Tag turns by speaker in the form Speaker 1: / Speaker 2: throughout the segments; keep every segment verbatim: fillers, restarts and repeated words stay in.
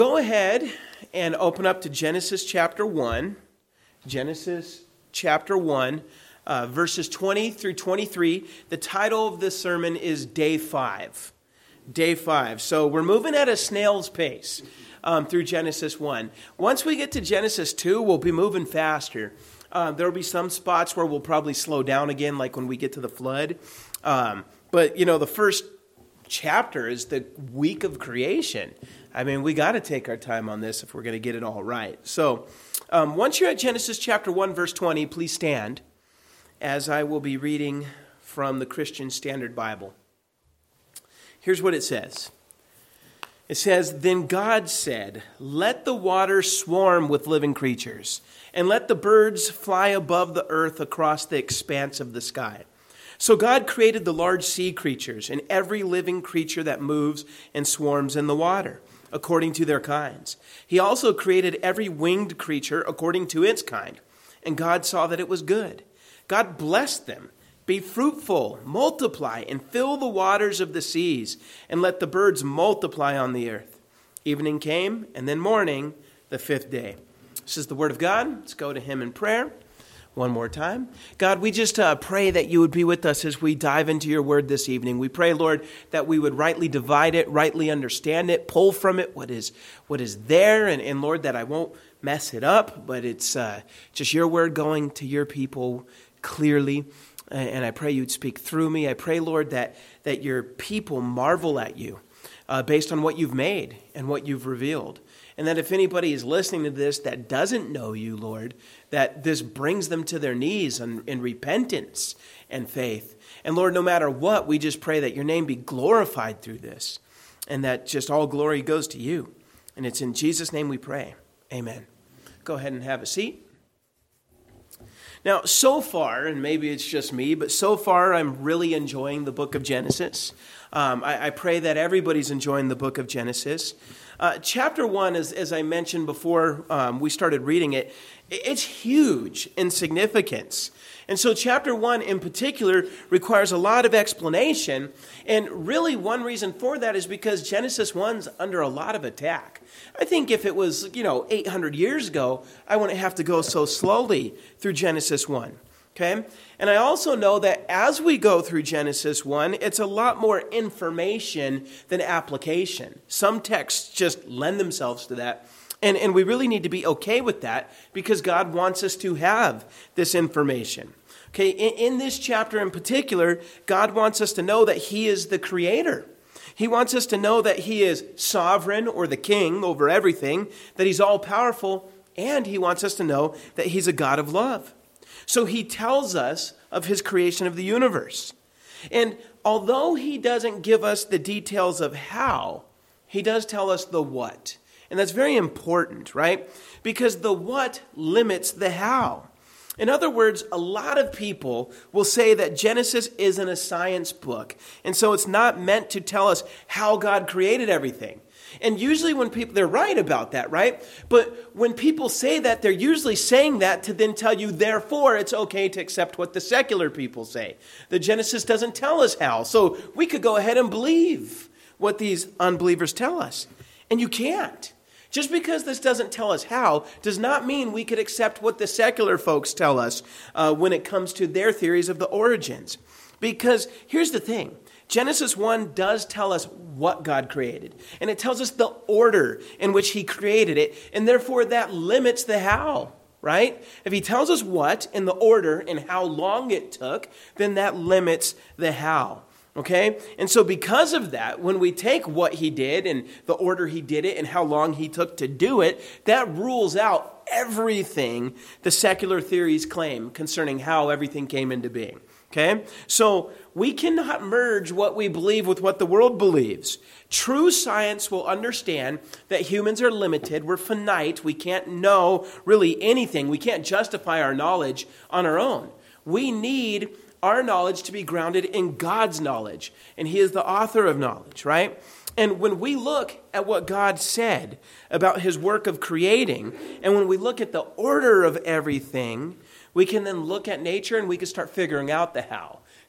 Speaker 1: Go ahead and open up to Genesis chapter one. Genesis chapter one, uh, verses twenty through twenty-three. The title of this sermon is Day five. Day five. So we're moving at a snail's pace um, through Genesis one. Once we get to Genesis two, we'll be moving faster. Uh, there will be some spots where we'll probably slow down again, like when we get to the flood. Um, but, you know, the first chapter is the week of creation. I mean, we got to take our time on this if we're going to get it all right. So um, once you're at Genesis chapter one, verse twenty, please stand as I will be reading from the Christian Standard Bible. Here's what it says. It says, "Then God said, 'Let the waters swarm with living creatures, and let the birds fly above the earth across the expanse of the sky.' So God created the large sea creatures and every living creature that moves and swarms in the water, according to their kinds. He also created every winged creature according to its kind. And God saw that it was good. God blessed them. 'Be fruitful, multiply, and fill the waters of the seas, and let the birds multiply on the earth.' Evening came, and then morning, the fifth day." This is the word of God. Let's go to him in prayer. One more time. God, we just uh, pray that you would be with us as we dive into your word this evening. We pray, Lord, that we would rightly divide it, rightly understand it, pull from it what is what is there. And, and Lord, that I won't mess it up, but it's uh, just your word going to your people clearly. And I pray you'd speak through me. I pray, Lord, that, that your people marvel at you uh, based on what you've made and what you've revealed. And that if anybody is listening to this that doesn't know you, Lord, that this brings them to their knees in, in repentance and faith. And Lord, no matter what, we just pray that your name be glorified through this and that just all glory goes to you. And it's in Jesus' name we pray. Amen. Go ahead and have a seat. Now, so far, and maybe it's just me, but so far I'm really enjoying the book of Genesis. Um, I, I pray that everybody's enjoying the book of Genesis. Uh, chapter one, as, as I mentioned before um, we started reading it, it's huge in significance. And so chapter one in particular requires a lot of explanation. And really one reason for that is because Genesis one's under a lot of attack. I think if it was, you know, eight hundred years ago, I wouldn't have to go so slowly through Genesis one. Okay? And I also know that as we go through Genesis one, it's a lot more information than application. Some texts just lend themselves to that. And, and we really need to be okay with that because God wants us to have this information. Okay, in, in this chapter in particular, God wants us to know that he is the creator. He wants us to know that he is sovereign or the king over everything, that he's all powerful, and he wants us to know that he's a God of love. So he tells us of his creation of the universe. And although he doesn't give us the details of how, he does tell us the what. And that's very important, right? Because the what limits the how. In other words, a lot of people will say that Genesis isn't a science book. And so it's not meant to tell us how God created everything. And usually when people, they're right about that, right? But when people say that, they're usually saying that to then tell you, therefore, it's okay to accept what the secular people say. The Genesis doesn't tell us how. So we could go ahead and believe what these unbelievers tell us. And you can't. Just because this doesn't tell us how does not mean we could accept what the secular folks tell us uh, when it comes to their theories of the origins. Because here's the thing. Genesis one does tell us what God created. And it tells us the order in which he created it. And therefore that limits the how, right? If he tells us what and the order and how long it took, then that limits the how. Okay? And so because of that, when we take what he did and the order he did it and how long he took to do it, that rules out everything the secular theories claim concerning how everything came into being. Okay? So we cannot merge what we believe with what the world believes. True science will understand that humans are limited. We're finite. We can't know really anything. We can't justify our knowledge on our own. We need our knowledge to be grounded in God's knowledge. And he is the author of knowledge, right? And when we look at what God said about his work of creating, and when we look at the order of everything, we can then look at nature and we can start figuring out the how.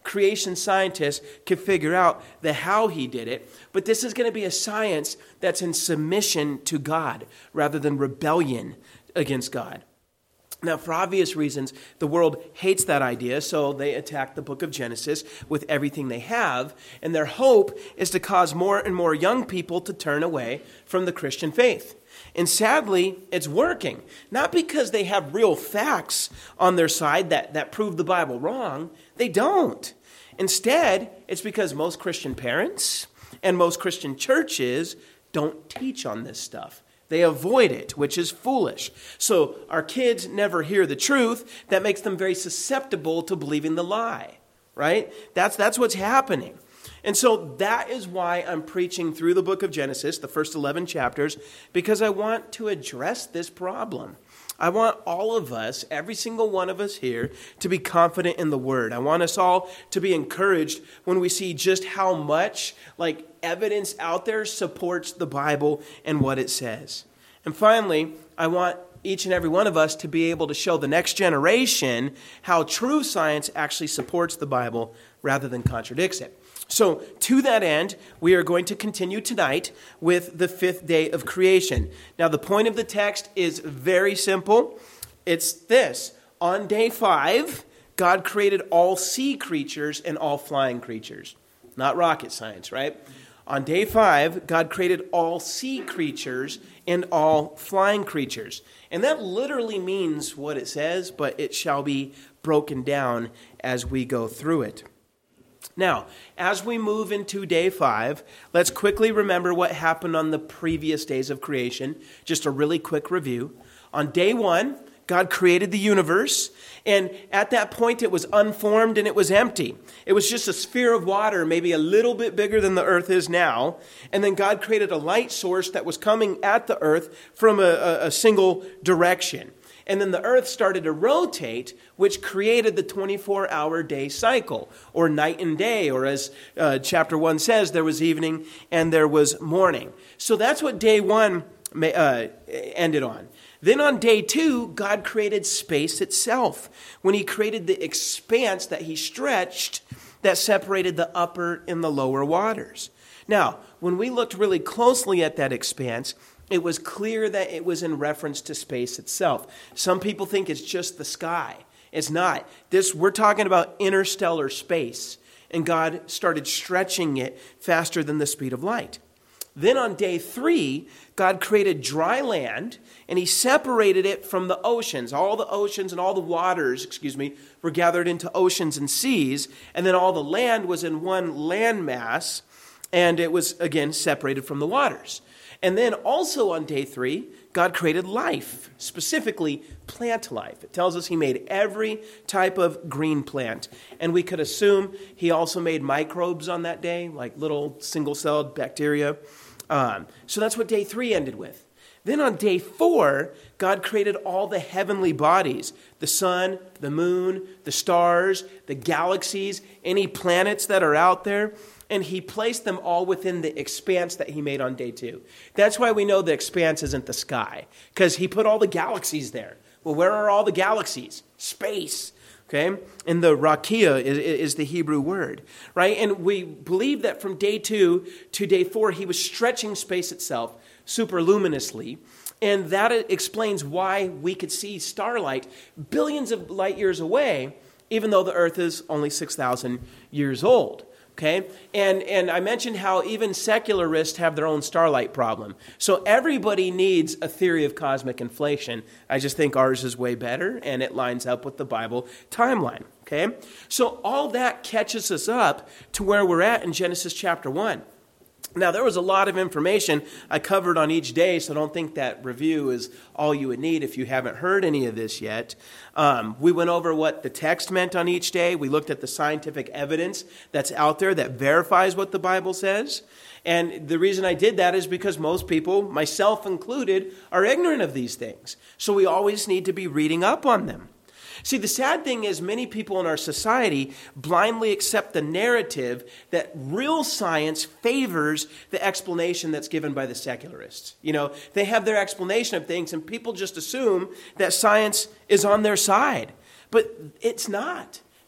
Speaker 1: creation scientists can figure out the how he did it. But this is going to be a science that's in submission to God rather than rebellion against God. Now, for obvious reasons, the world hates that idea, so they attack the book of Genesis with everything they have, and their hope is to cause more and more young people to turn away from the Christian faith. And sadly, it's working. Not because they have real facts on their side that, that prove the Bible wrong. They don't. Instead, it's because most Christian parents and most Christian churches don't teach on this stuff. They avoid it, which is foolish. So our kids never hear the truth. That makes them very susceptible to believing the lie, right? That's, that's what's happening. And so that is why I'm preaching through the book of Genesis, the first eleven chapters, because I want to address this problem. I want all of us, every single one of us here, to be confident in the Word. I want us all to be encouraged when we see just how much, like, evidence out there supports the Bible and what it says. And finally, I want each and every one of us to be able to show the next generation how true science actually supports the Bible rather than contradicts it. So to that end, we are going to continue tonight with the fifth day of creation. Now, the point of the text is very simple. It's this. On day five, God created all sea creatures and all flying creatures. Not rocket science, right? On day five, God created all sea creatures and all flying creatures. And that literally means what it says, but it shall be broken down as we go through it. Now, as we move into day five, let's quickly remember what happened on the previous days of creation. Just a really quick review. On day one, God created the universe, and at that point it was unformed and it was empty. It was just a sphere of water, maybe a little bit bigger than the earth is now. And then God created a light source that was coming at the earth from a, a, a single direction. And then the earth started to rotate, which created the twenty-four hour day cycle, or night and day, or as uh, chapter one says, there was evening and there was morning. So that's what day one uh, ended on. Then on day two, God created space itself, when he created the expanse that he stretched that separated the upper and the lower waters. Now, when we looked really closely at that expanse, it was clear that it was in reference to space itself. Some people think it's just the sky. It's not. This, we're talking about interstellar space, and God started stretching it faster than the speed of light. Then on day three, God created dry land, and he separated it from the oceans. All the oceans and all the waters, excuse me, were gathered into oceans and seas, and then all the land was in one landmass, and it was, again, separated from the waters. And then also on day three, God created life, specifically plant life. It tells us he made every type of green plant. And we could assume he also made microbes on that day, like little single-celled bacteria. Um, so that's what day three ended with. Then on day four, God created all the heavenly bodies, the sun, the moon, the stars, the galaxies, any planets that are out there. And he placed them all within the expanse that he made on day two. That's why we know the expanse isn't the sky, because he put all the galaxies there. Well, where are all the galaxies? Space, okay? And the rakia is, is the Hebrew word, right? And we believe that from day two to day four, he was stretching space itself superluminously. And that explains why we could see starlight billions of light years away, even though the earth is only six thousand years old. Okay, and and I mentioned how even secularists have their own starlight problem. So everybody needs a theory of cosmic inflation. I just think ours is way better, and it lines up with the Bible timeline. Okay, so all that catches us up to where we're at in Genesis chapter one. Now, there was a lot of information I covered on each day, so don't think that review is all you would need if you haven't heard any of this yet. Um, we went over what the text meant on each day. We looked at the scientific evidence that's out there that verifies what the Bible says. And the reason I did that is because most people, myself included, are ignorant of these things. So we always need to be reading up on them. See, the sad thing is many people in our society blindly accept the narrative that real science favors the explanation that's given by the secularists. You know, they have their explanation of things, and people just assume that science is on their side. But it's not.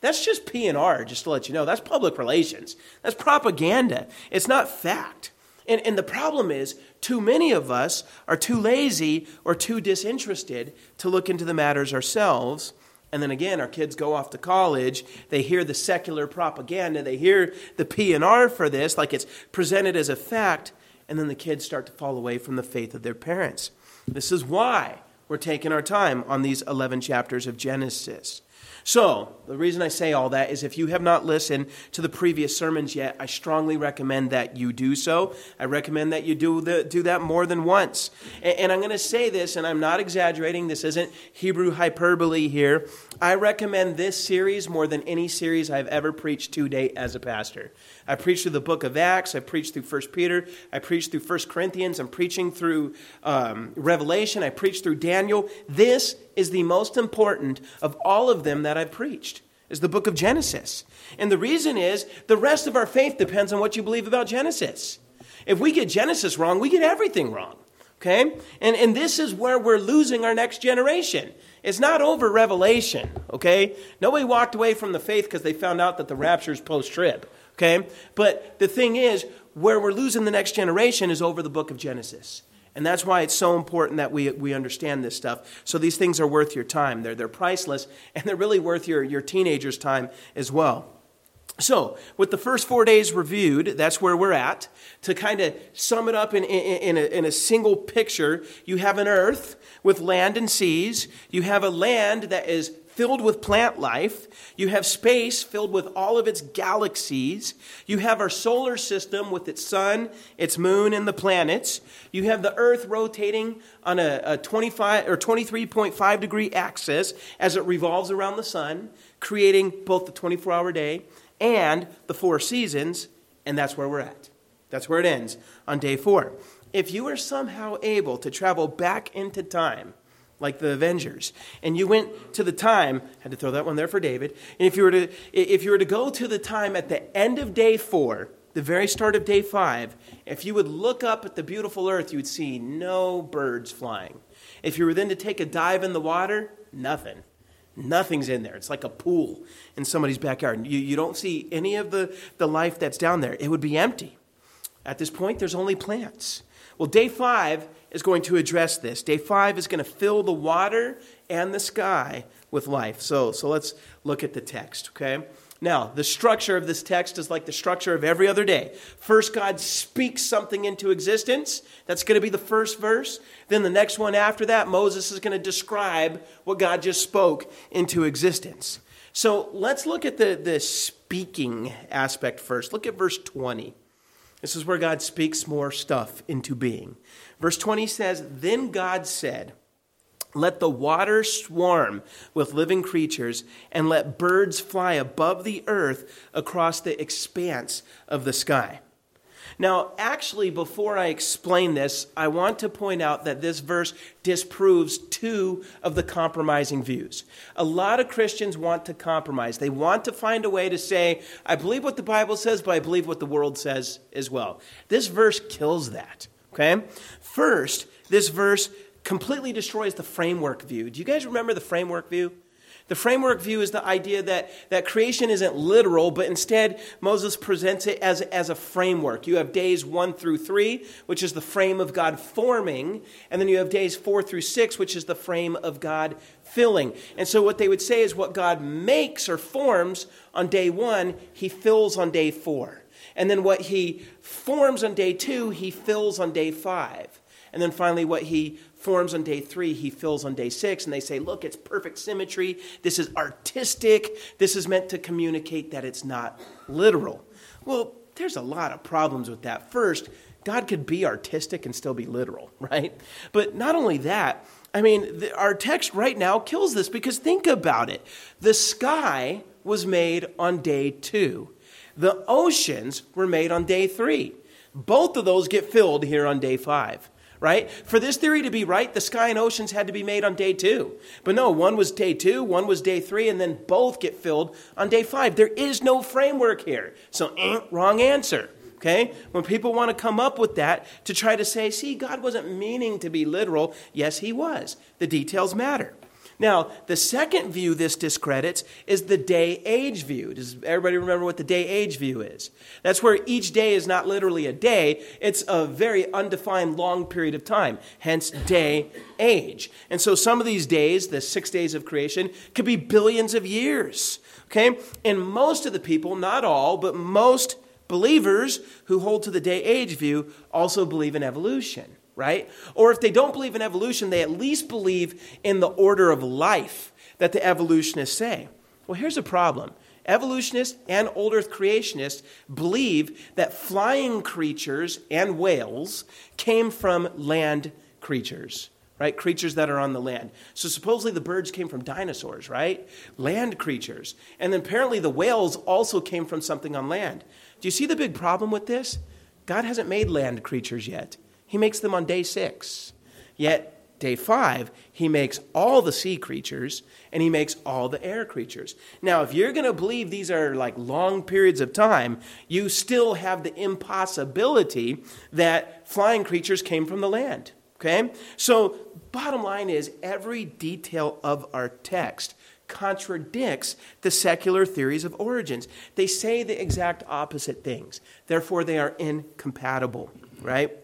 Speaker 1: That's just P and R, just to let you know. That's public relations. That's propaganda. It's not fact. And, and the problem is, too many of us are too lazy or too disinterested to look into the matters ourselves. And then again, our kids go off to college, they hear the secular propaganda, they hear the P and R for this, like it's presented as a fact, and then the kids start to fall away from the faith of their parents. This is why we're taking our time on these eleven chapters of Genesis. So, the reason I say all that is if you have not listened to the previous sermons yet, I strongly recommend that you do so. I recommend that you do the, do that more than once. And, and I'm going to say this, and I'm not exaggerating. This isn't Hebrew hyperbole here. I recommend this series more than any series I've ever preached to date as a pastor. I preached through the book of Acts. I preached through First Peter. I preached through First Corinthians. I'm preaching through um, Revelation. I preached through Daniel. This is the most important of all of them that I've preached, is the book of Genesis. And the reason is the rest of our faith depends on what you believe about Genesis. If we get Genesis wrong, we get everything wrong. Okay? And, and this is where we're losing our next generation. It's not over Revelation. Okay? Nobody walked away from the faith because they found out that the rapture is post-trib. Okay? But the thing is, where we're losing the next generation is over the book of Genesis. And that's why it's so important that we we understand this stuff. So these things are worth your time. They're, they're priceless, and they're really worth your, your teenager's time as well. So, with the first four days reviewed, that's where we're at. To kind of sum it up in, in, in, a, in a single picture, you have an earth with land and seas. You have a land that is filled with plant life. You have space filled with all of its galaxies. You have our solar system with its sun, its moon, and the planets. You have the earth rotating on a, a twenty-five or twenty-three point five degree axis as it revolves around the sun, creating both the twenty-four hour day and the four seasons, and that's where we're at. That's where it ends on day four. If you were somehow able to travel back into time, like the Avengers, and you went to the time, had to throw that one there for David, and if you were to if you were to go to the time at the end of day four, the very start of day five, if you would look up at the beautiful earth, you would see no birds flying. If you were then to take a dive in the water, nothing. Nothing's in there. It's like a pool in somebody's backyard. You, you don't see any of the, the life that's down there. It would be empty. At this point, there's only plants. Well, day five is going to address this. Day five is going to fill the water and the sky with life. So, so let's look at the text, okay? Now, the structure of this text is like the structure of every other day. First, God speaks something into existence. That's going to be the first verse. Then the next one after that, Moses is going to describe what God just spoke into existence. So let's look at the, the speaking aspect first. Look at verse twenty. This is where God speaks more stuff into being. Verse twenty says, "Then God said, 'Let the waters swarm with living creatures, and let birds fly above the earth across the expanse of the sky.'" Now, actually, before I explain this, I want to point out that this verse disproves two of the compromising views. A lot of Christians want to compromise. They want to find a way to say, I believe what the Bible says, but I believe what the world says as well. This verse kills that, okay? First, this verse completely destroys the framework view. Do you guys remember the framework view? The framework view is the idea that, that creation isn't literal, but instead Moses presents it as, as a framework. You have days one through three, which is the frame of God forming, and then you have days four through six, which is the frame of God filling. And so what they would say is what God makes or forms on day one, he fills on day four. And then what he forms on day two, he fills on day five. And then finally what he forms on day three, he fills on day six. And they say, look, it's perfect symmetry. This is artistic. This is meant to communicate that it's not literal. Well, there's a lot of problems with that. First, God could be artistic and still be literal, right? But not only that, I mean, the, our text right now kills this because think about it. The sky was made on day two. The oceans were made on day three. Both of those get filled here on day five. Right? For this theory to be right, the sky and oceans had to be made on day two. But no, one was day two, one was day three, and then both get filled on day five. There is no framework here. So, eh, wrong answer. Okay? When people want to come up with that to try to say, see, God wasn't meaning to be literal. Yes, he was. The details matter. Now, the second view this discredits is the day-age view. Does everybody remember what the day-age view is? That's where each day is not literally a day. It's a very undefined long period of time, hence day-age. And so some of these days, the six days of creation, could be billions of years. Okay? And most of the people, not all, but most believers who hold to the day-age view also believe in evolution. Right? Or if they don't believe in evolution, they at least believe in the order of life that the evolutionists say. Well, here's a problem. Evolutionists and old earth creationists believe that flying creatures and whales came from land creatures, right? Creatures that are on the land. So supposedly the birds came from dinosaurs, right? Land creatures. And then apparently the whales also came from something on land. Do you see the big problem with this? God hasn't made land creatures yet. He makes them on day six. Yet, day five, he makes all the sea creatures, and he makes all the air creatures. Now, if you're going to believe these are like long periods of time, you still have the impossibility that flying creatures came from the land. Okay? So, bottom line is, every detail of our text contradicts the secular theories of origins. They say the exact opposite things. Therefore, they are incompatible, right?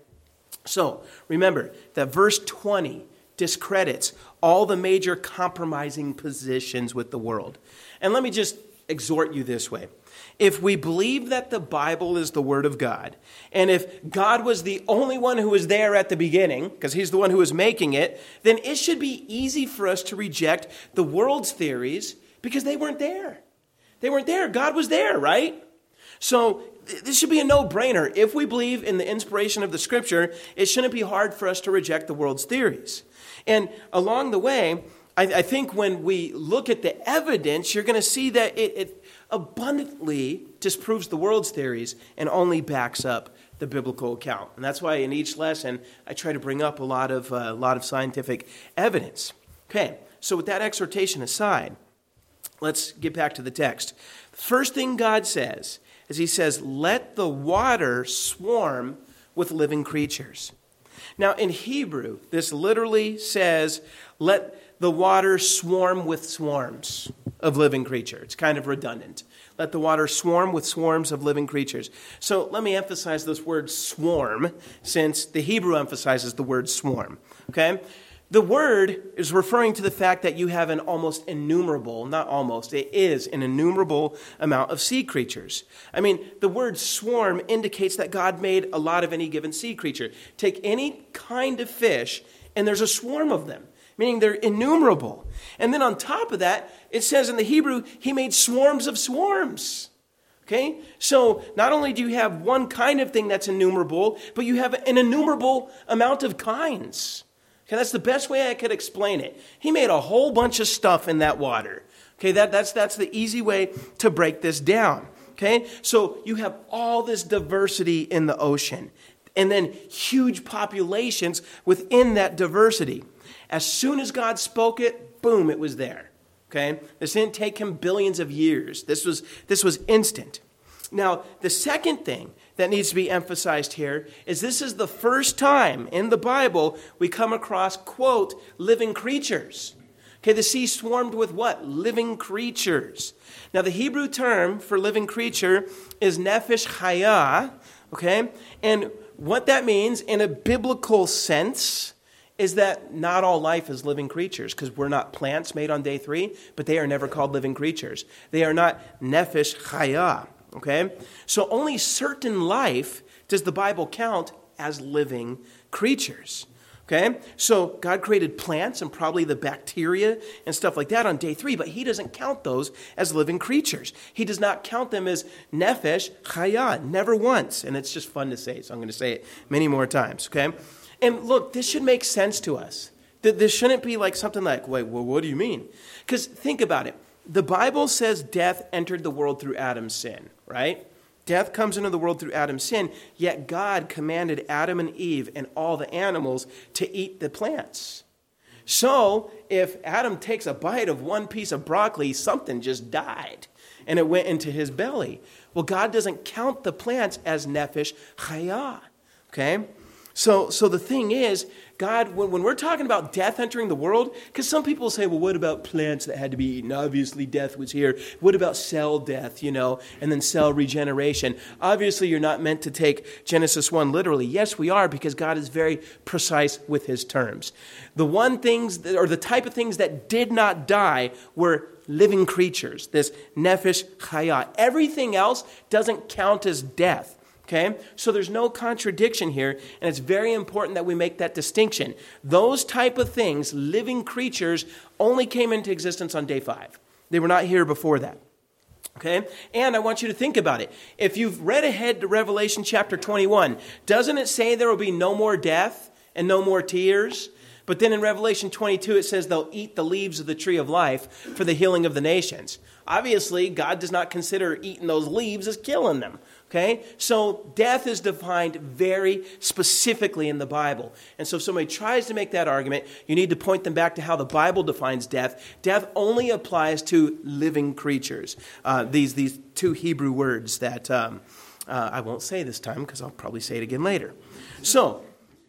Speaker 1: So, remember that verse twenty discredits all the major compromising positions with the world. And let me just exhort you this way. If we believe that the Bible is the Word of God, and if God was the only one who was there at the beginning, because he's the one who was making it, then it should be easy for us to reject the world's theories because they weren't there. They weren't there. God was there, right? So this should be a no-brainer. If we believe in the inspiration of the Scripture, it shouldn't be hard for us to reject the world's theories. And along the way, I, I think when we look at the evidence, you're going to see that it, it abundantly disproves the world's theories and only backs up the biblical account. And that's why in each lesson, I try to bring up a lot of, uh, a lot of scientific evidence. Okay, so with that exhortation aside, let's get back to the text. The first thing God says is he says, let the water swarm with living creatures. Now, in Hebrew, this literally says, let the water swarm with swarms of living creatures. It's kind of redundant. Let the water swarm with swarms of living creatures. So let me emphasize this word swarm, since the Hebrew emphasizes the word swarm. Okay? The word is referring to the fact that you have an almost innumerable, not almost, it is an innumerable amount of sea creatures. I mean, the word swarm indicates that God made a lot of any given sea creature. Take any kind of fish, and there's a swarm of them, meaning they're innumerable. And then on top of that, it says in the Hebrew, he made swarms of swarms. Okay? So not only do you have one kind of thing that's innumerable, but you have an innumerable amount of kinds. Okay, that's the best way I could explain it. He made a whole bunch of stuff in that water. Okay, that, that's, that's the easy way to break this down. Okay, so you have all this diversity in the ocean, and then huge populations within that diversity. As soon as God spoke it, boom, it was there. Okay, this didn't take him billions of years. This was, this was instant. Now, the second thing that needs to be emphasized here is this is the first time in the Bible we come across, quote, living creatures. Okay, the sea swarmed with what? Living creatures. Now, the Hebrew term for living creature is nefesh chaya, okay? And what that means in a biblical sense is that not all life is living creatures, because we're not plants made on day three, but they are never called living creatures. They are not nefesh chaya. Okay? So only certain life does the Bible count as living creatures. Okay? So God created plants and probably the bacteria and stuff like that on day three, but he doesn't count those as living creatures. He does not count them as nefesh chaya, never once. And it's just fun to say, so I'm going to say it many more times. Okay? And look, this should make sense to us. This shouldn't be like something like, wait, well, what do you mean? Because think about it. The Bible says death entered the world through Adam's sin, right? Death comes into the world through Adam's sin, yet God commanded Adam and Eve and all the animals to eat the plants. So if Adam takes a bite of one piece of broccoli, something just died, and it went into his belly. Well, God doesn't count the plants as nefesh chaya, okay? So, so the thing is, God, when, when we're talking about death entering the world, because some people say, well, what about plants that had to be eaten? Obviously, death was here. What about cell death, you know, and then cell regeneration? Obviously, you're not meant to take Genesis one literally. Yes, we are, because God is very precise with his terms. The one things, that, or the type of things that did not die were living creatures, this nephesh chaya. Everything else doesn't count as death. Okay, so there's no contradiction here, and it's very important that we make that distinction. Those type of things, living creatures, only came into existence on day five. They were not here before that. Okay, and I want you to think about it. If you've read ahead to Revelation chapter twenty-one, doesn't it say there will be no more death and no more tears? But then in Revelation twenty-two, it says they'll eat the leaves of the tree of life for the healing of the nations. Obviously, God does not consider eating those leaves as killing them. Okay, so death is defined very specifically in the Bible. And so if somebody tries to make that argument, you need to point them back to how the Bible defines death. Death only applies to living creatures. Uh, these, these two Hebrew words that um, uh, I won't say this time because I'll probably say it again later. So,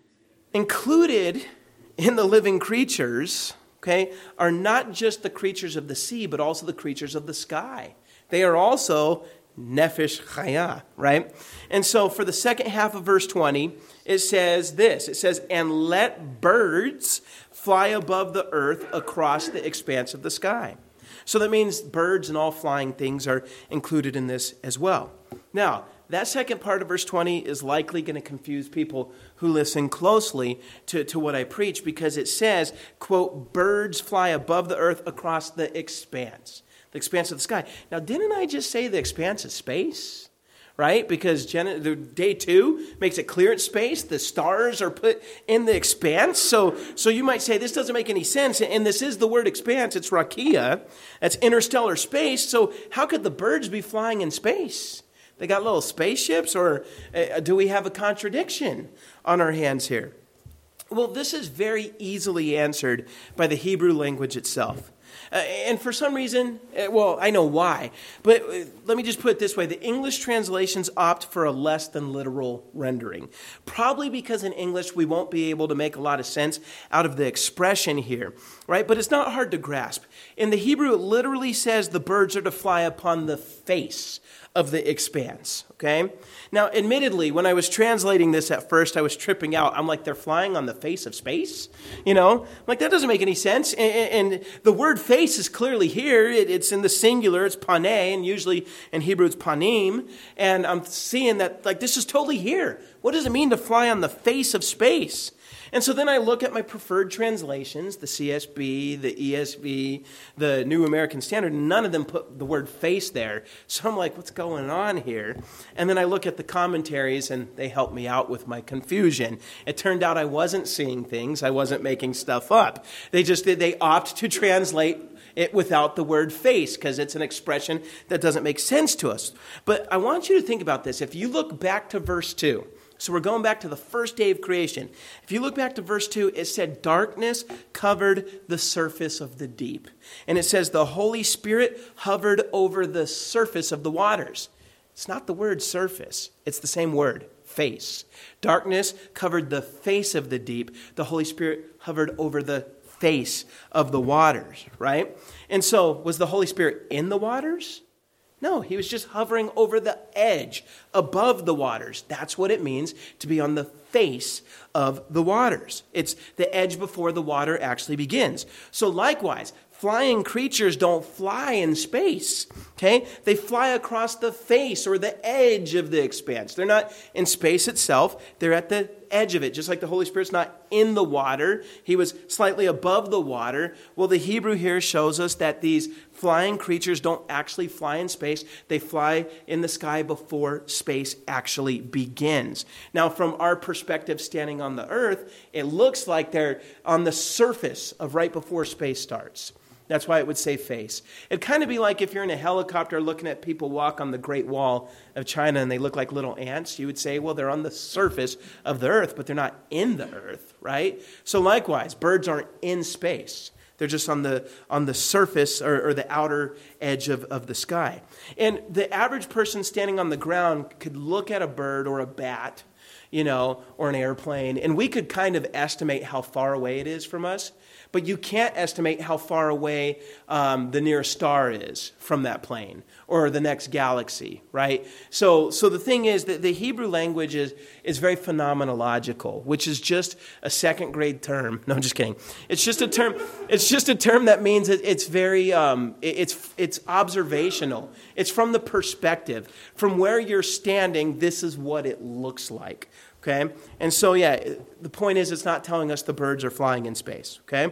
Speaker 1: included in the living creatures, okay, are not just the creatures of the sea, but also the creatures of the sky. They are also nephesh chaya, right? And so for the second half of verse twenty, it says this. It says, and let birds fly above the earth across the expanse of the sky. So that means birds and all flying things are included in this as well. Now, that second part of verse twenty is likely going to confuse people who listen closely to, to what I preach, because it says, quote, birds fly above the earth across the expanse. The expanse of the sky. Now, didn't I just say the expanse is space? Right? Because Gen- the day two makes it clear it's space. The stars are put in the expanse. So, so you might say this doesn't make any sense. And this is the word expanse. It's rakia. That's interstellar space. So how could the birds be flying in space? They got little spaceships? Or uh, do we have a contradiction on our hands here? Well, this is very easily answered by the Hebrew language itself. Uh, and for some reason, uh, well, I know why, but uh, let me just put it this way. The English translations opt for a less than literal rendering. Probably because in English we won't be able to make a lot of sense out of the expression here, right? But it's not hard to grasp. In the Hebrew, it literally says the birds are to fly upon the face of the expanse, okay? Now, admittedly, when I was translating this at first, I was tripping out. I'm like, they're flying on the face of space? You know? I'm like, that doesn't make any sense. And, and the word face is clearly here. It, it's in the singular. It's paneh, and usually in Hebrew it's panim. And I'm seeing that, like, this is totally here. What does it mean to fly on the face of space? And so then I look at my preferred translations, the C S B, the E S V, the New American Standard. None of them put the word face there. So I'm like, what's going on here? And then I look at the commentaries, and they help me out with my confusion. It turned out I wasn't seeing things. I wasn't making stuff up. They just they opt to translate it without the word face because it's an expression that doesn't make sense to us. But I want you to think about this. If you look back to verse two, so we're going back to the first day of creation. If you look back to verse two, it said darkness covered the surface of the deep. And it says the Holy Spirit hovered over the surface of the waters. It's not the word surface. It's the same word, face. Darkness covered the face of the deep. The Holy Spirit hovered over the face of the waters, right? And so was the Holy Spirit in the waters? No, he was just hovering over the edge, above the waters. That's what it means to be on the face of the waters. It's the edge before the water actually begins. So likewise, flying creatures don't fly in space, okay? They fly across the face or the edge of the expanse. They're not in space itself. They're at the edge of it, just like the Holy Spirit's not in the water. He was slightly above the water. Well, the Hebrew here shows us that these flying creatures don't actually fly in space. They fly in the sky before space actually begins. Now, from our perspective standing on the earth, it looks like they're on the surface of right before space starts. That's why it would say face. It'd kind of be like if you're in a helicopter looking at people walk on the Great Wall of China and they look like little ants. You would say, well, they're on the surface of the earth, but they're not in the earth, right? So likewise, birds aren't in space. They're just on the on the surface or, or the outer edge of, of the sky. And the average person standing on the ground could look at a bird or a bat, you know, or an airplane, and we could kind of estimate how far away it is from us, but you can't estimate how far away um, the nearest star is from that plane or the next galaxy, right? So so the thing is that the Hebrew language is, is very phenomenological, which is just a second grade term. No, I'm just kidding. It's just a term. It's just a term that means it, it's very um, it, it's it's observational. It's from the perspective, from where you're standing. This is what it looks like. Okay, and so yeah, the point is, it's not telling us the birds are flying in space. Okay,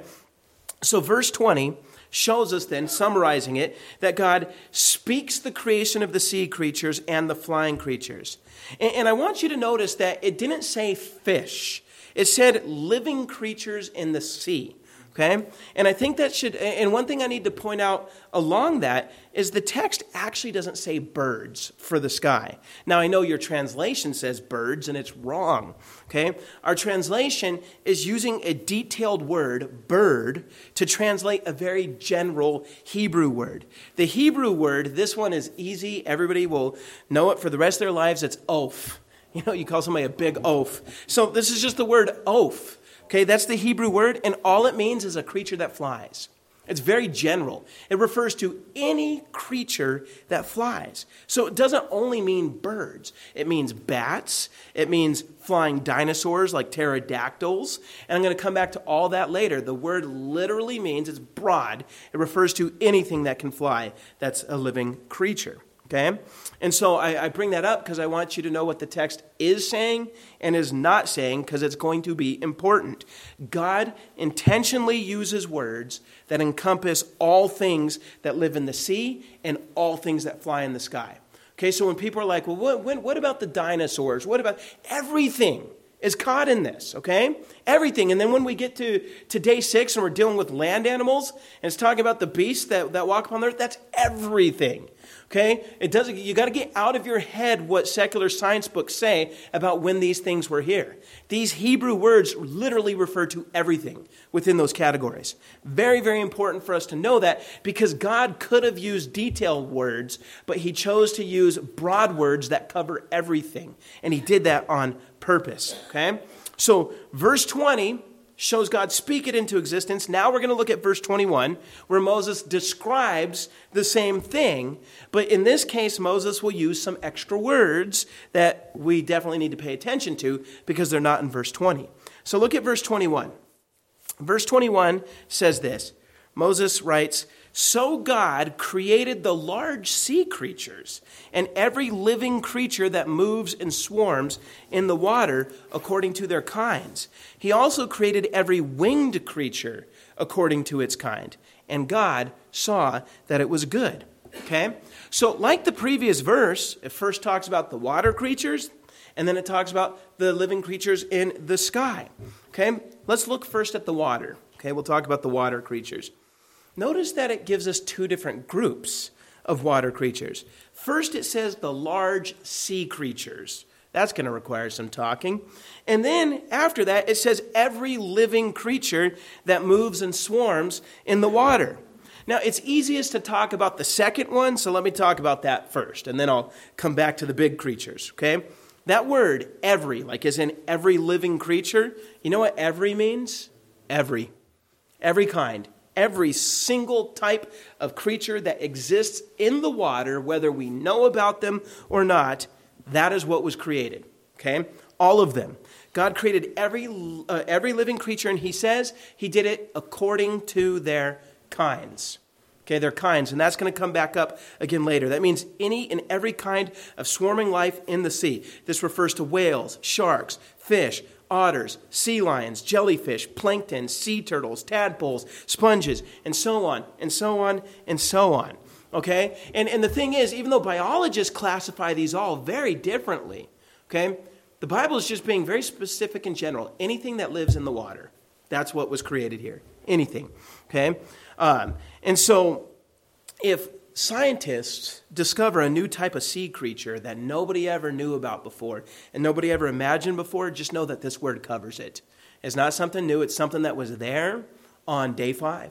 Speaker 1: so verse twenty shows us then, summarizing it, that God speaks the creation of the sea creatures and the flying creatures. And, and I want you to notice that it didn't say fish; it said living creatures in the sea. Okay? And I think that should, and one thing I need to point out along that is the text actually doesn't say birds for the sky. Now, I know your translation says birds, and it's wrong. Okay? Our translation is using a detailed word, bird, to translate a very general Hebrew word. The Hebrew word, this one is easy. Everybody will know it for the rest of their lives. It's oaf. You know, you call somebody a big oaf. So this is just the word oaf. Okay, that's the Hebrew word, and all it means is a creature that flies. It's very general. It refers to any creature that flies. So it doesn't only mean birds. It means bats. It means flying dinosaurs like pterodactyls. And I'm going to come back to all that later. The word literally means, it's broad. It refers to anything that can fly that's a living creature. Okay? And so I, I bring that up because I want you to know what the text is saying and is not saying, because it's going to be important. God intentionally uses words that encompass all things that live in the sea and all things that fly in the sky. Okay, so when people are like, well, what, when, what about the dinosaurs? What about everything? Is caught in this, okay? Everything. And then when we get to, to day six and we're dealing with land animals, and it's talking about the beasts that, that walk upon the earth, that's everything, okay? It doesn't. You got to get out of your head what secular science books say about when these things were here. These Hebrew words literally refer to everything within those categories. Very, very important for us to know that, because God could have used detailed words, but he chose to use broad words that cover everything. And he did that on purpose, okay? So verse twenty shows God speak it into existence. Now we're going to look at verse twenty-one, where Moses describes the same thing. But in this case, Moses will use some extra words that we definitely need to pay attention to because they're not in verse twenty. So look at verse twenty-one. Verse twenty-one says this. Moses writes, "So God created the large sea creatures and every living creature that moves and swarms in the water according to their kinds. He also created every winged creature according to its kind. And God saw that it was good." Okay? So like the previous verse, it first talks about the water creatures, and then it talks about the living creatures in the sky. Okay? Let's look first at the water. Okay? We'll talk about the water creatures. Notice that it gives us two different groups of water creatures. First, it says the large sea creatures. That's going to require some talking. And then after that, it says every living creature that moves and swarms in the water. Now, it's easiest to talk about the second one, so let me talk about that first, and then I'll come back to the big creatures, okay? That word, every, like as in every living creature, you know what every means? Every. Every kind. Every single type of creature that exists in the water, whether we know about them or not, that is what was created, okay? All of them. God created every uh, every living creature, and he says he did it according to their kinds. Okay, their kinds, and that's going to come back up again later. That means any and every kind of swarming life in the sea. This refers to whales, sharks, fish, otters, sea lions, jellyfish, plankton, sea turtles, tadpoles, sponges, and so on, and so on, and so on. Okay? And, and the thing is, even though biologists classify these all very differently, okay, the Bible is just being very specific in general. Anything that lives in the water, that's what was created here. Anything. Okay? Um, and so, if scientists discover a new type of sea creature that nobody ever knew about before and nobody ever imagined before, just know that this word covers it. It's not something new. It's something that was there on day five.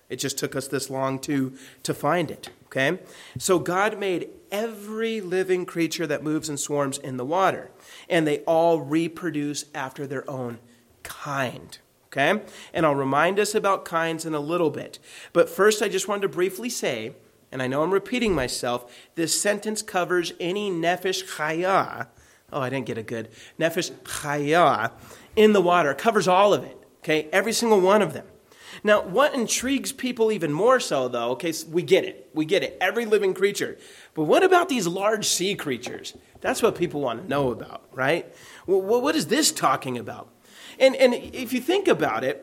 Speaker 1: It just took us this long to, to find it, okay? So God made every living creature that moves and swarms in the water, and they all reproduce after their own kind, okay? And I'll remind us about kinds in a little bit. But first, I just wanted to briefly say, and I know I'm repeating myself, this sentence covers any nefesh chaya. Oh, I didn't get a good. Nefesh chaya in the water. It covers all of it, okay? Every single one of them. Now, what intrigues people even more so, though, okay, so we get it. We get it. Every living creature. But what about these large sea creatures? That's what people want to know about, right? Well, what is this talking about? And, and if you think about it,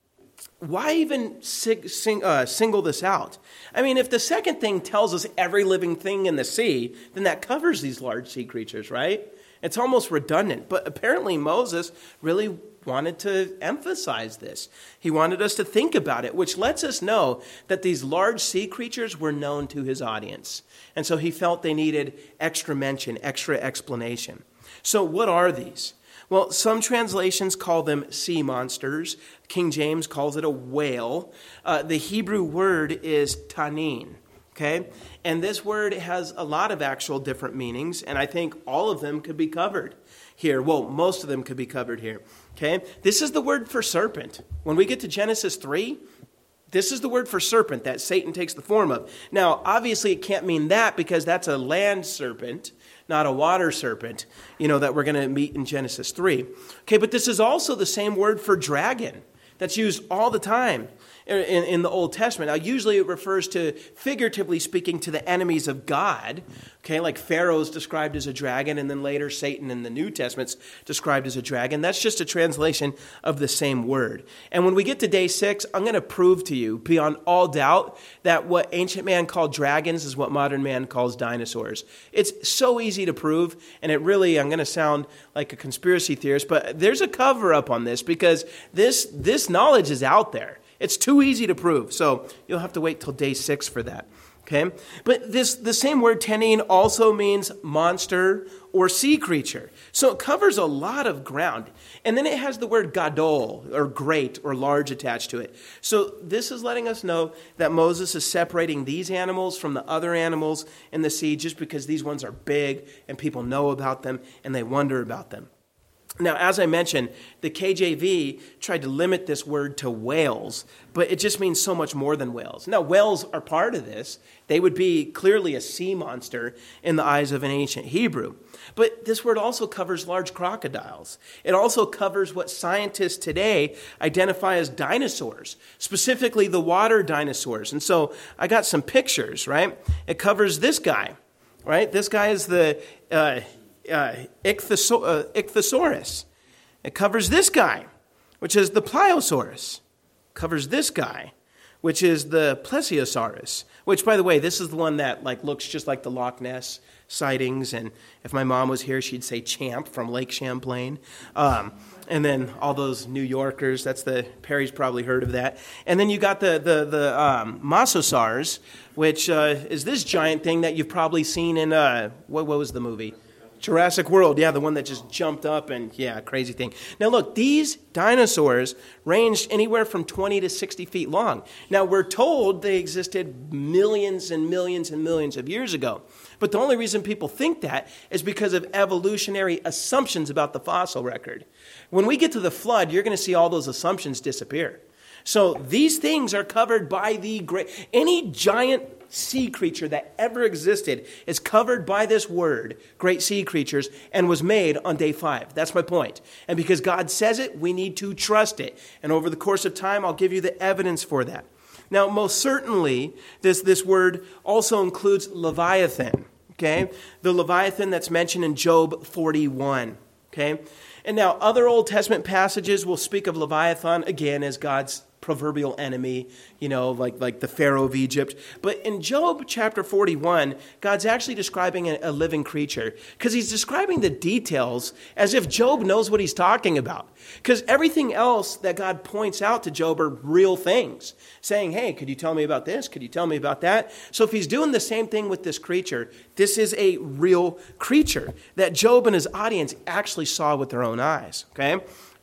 Speaker 1: why even sing, sing, uh, single this out? I mean, if the second thing tells us every living thing in the sea, then that covers these large sea creatures, right? It's almost redundant. But apparently Moses really wanted to emphasize this. He wanted us to think about it, which lets us know that these large sea creatures were known to his audience. And so he felt they needed extra mention, extra explanation. So what are these? Well, some translations call them sea monsters. King James calls it a whale. Uh, the Hebrew word is tanin, okay? And this word has a lot of actual different meanings, and I think all of them could be covered here. Well, most of them could be covered here, okay? This is the word for serpent. When we get to Genesis three, this is the word for serpent that Satan takes the form of. Now, obviously, it can't mean that because that's a land serpent, not a water serpent, you know, that we're going to meet in Genesis three. Okay, but this is also the same word for dragon that's used all the time in, in the Old Testament. Now, usually it refers to, figuratively speaking, to the enemies of God, okay, like Pharaoh's described as a dragon, and then later Satan in the New Testament's described as a dragon. That's just a translation of the same word. And when we get to day six, I'm going to prove to you, beyond all doubt, that what ancient man called dragons is what modern man calls dinosaurs. It's so easy to prove, and it really, I'm going to sound like a conspiracy theorist, but there's a cover-up on this because this, this knowledge is out there. It's too easy to prove, so you'll have to wait till day six for that. Okay, but this the same word tanin also means monster or sea creature, so it covers a lot of ground. And then it has the word gadol or great or large attached to it. So this is letting us know that Moses is separating these animals from the other animals in the sea just because these ones are big and people know about them and they wonder about them. Now, as I mentioned, the K J V tried to limit this word to whales, but it just means so much more than whales. Now, whales are part of this. They would be clearly a sea monster in the eyes of an ancient Hebrew. But this word also covers large crocodiles. It also covers what scientists today identify as dinosaurs, specifically the water dinosaurs. And so I got some pictures, right? It covers this guy, right? This guy is the... Uh, Uh, ichthyosaur, uh, ichthyosaurus. It covers this guy, which is the pliosaurus. Covers this guy, which is the plesiosaurus. Which, by the way, this is the one that like looks just like the Loch Ness sightings. And if my mom was here, she'd say Champ from Lake Champlain. Um, and then all those New Yorkers. That's the Perry's probably heard of that. And then you got the the the um, mosasaurs, which uh, is this giant thing that you've probably seen in uh, what what was the movie? Jurassic World, yeah, the one that just jumped up and, yeah, crazy thing. Now, look, these dinosaurs ranged anywhere from twenty to sixty feet long. Now, we're told they existed millions and millions and millions of years ago. But the only reason people think that is because of evolutionary assumptions about the fossil record. When we get to the flood, you're going to see all those assumptions disappear. So these things are covered by the great... Any giant sea creature that ever existed is covered by this word, great sea creatures, and was made on day five. That's my point. And because God says it, we need to trust it. And over the course of time, I'll give you the evidence for that. Now, most certainly, this, this word also includes Leviathan, okay? The Leviathan that's mentioned in Job forty-one, okay? And now, other Old Testament passages will speak of Leviathan, again, as God's proverbial enemy, you know, like, like the Pharaoh of Egypt. But in Job chapter forty-one, God's actually describing a, a living creature because he's describing the details as if Job knows what he's talking about. Because everything else that God points out to Job are real things, saying, hey, could you tell me about this? Could you tell me about that? So if he's doing the same thing with this creature, this is a real creature that Job and his audience actually saw with their own eyes, okay?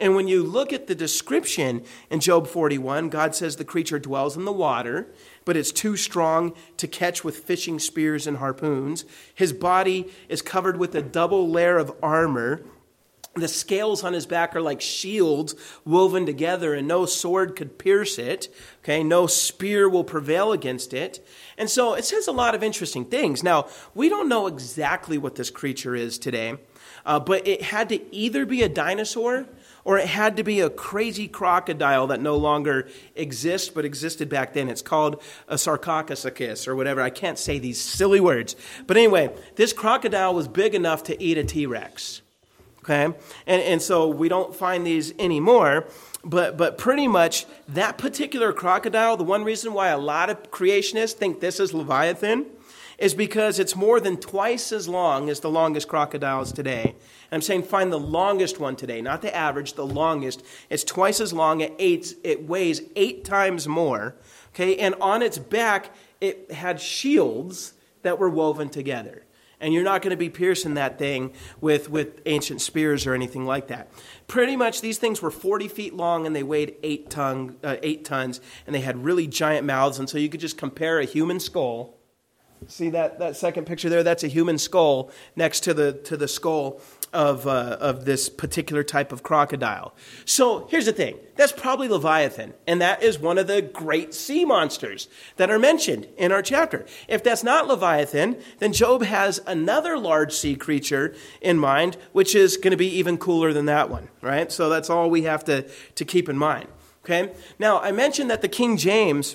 Speaker 1: And when you look at the description in Job forty-one, God says the creature dwells in the water, but it's too strong to catch with fishing spears and harpoons. His body is covered with a double layer of armor. The scales on his back are like shields woven together, and no sword could pierce it. Okay, no spear will prevail against it. And so it says a lot of interesting things. Now, we don't know exactly what this creature is today, uh, but it had to either be a dinosaur or it had to be a crazy crocodile that no longer exists, but existed back then. It's called a sarcophagus or whatever. I can't say these silly words. But anyway, this crocodile was big enough to eat a T-Rex. Okay, and, and so we don't find these anymore, but but pretty much that particular crocodile, the one reason why a lot of creationists think this is Leviathan is because it's more than twice as long as the longest crocodiles today. And I'm saying find the longest one today, not the average, the longest. It's twice as long, it, eight, it weighs eight times more, okay, and on its back it had shields that were woven together. And you're not going to be piercing that thing with, with ancient spears or anything like that. Pretty much these things were forty feet long and they weighed eight, ton, uh, eight tons. And they had really giant mouths. And so you could just compare a human skull. See that, that second picture there? That's a human skull next to the to the skull of uh, of this particular type of crocodile. So here's the thing. That's probably Leviathan. And that is one of the great sea monsters that are mentioned in our chapter. If that's not Leviathan, then Job has another large sea creature in mind, which is going to be even cooler than that one, right? So that's all we have to, to keep in mind, okay? Now, I mentioned that the King James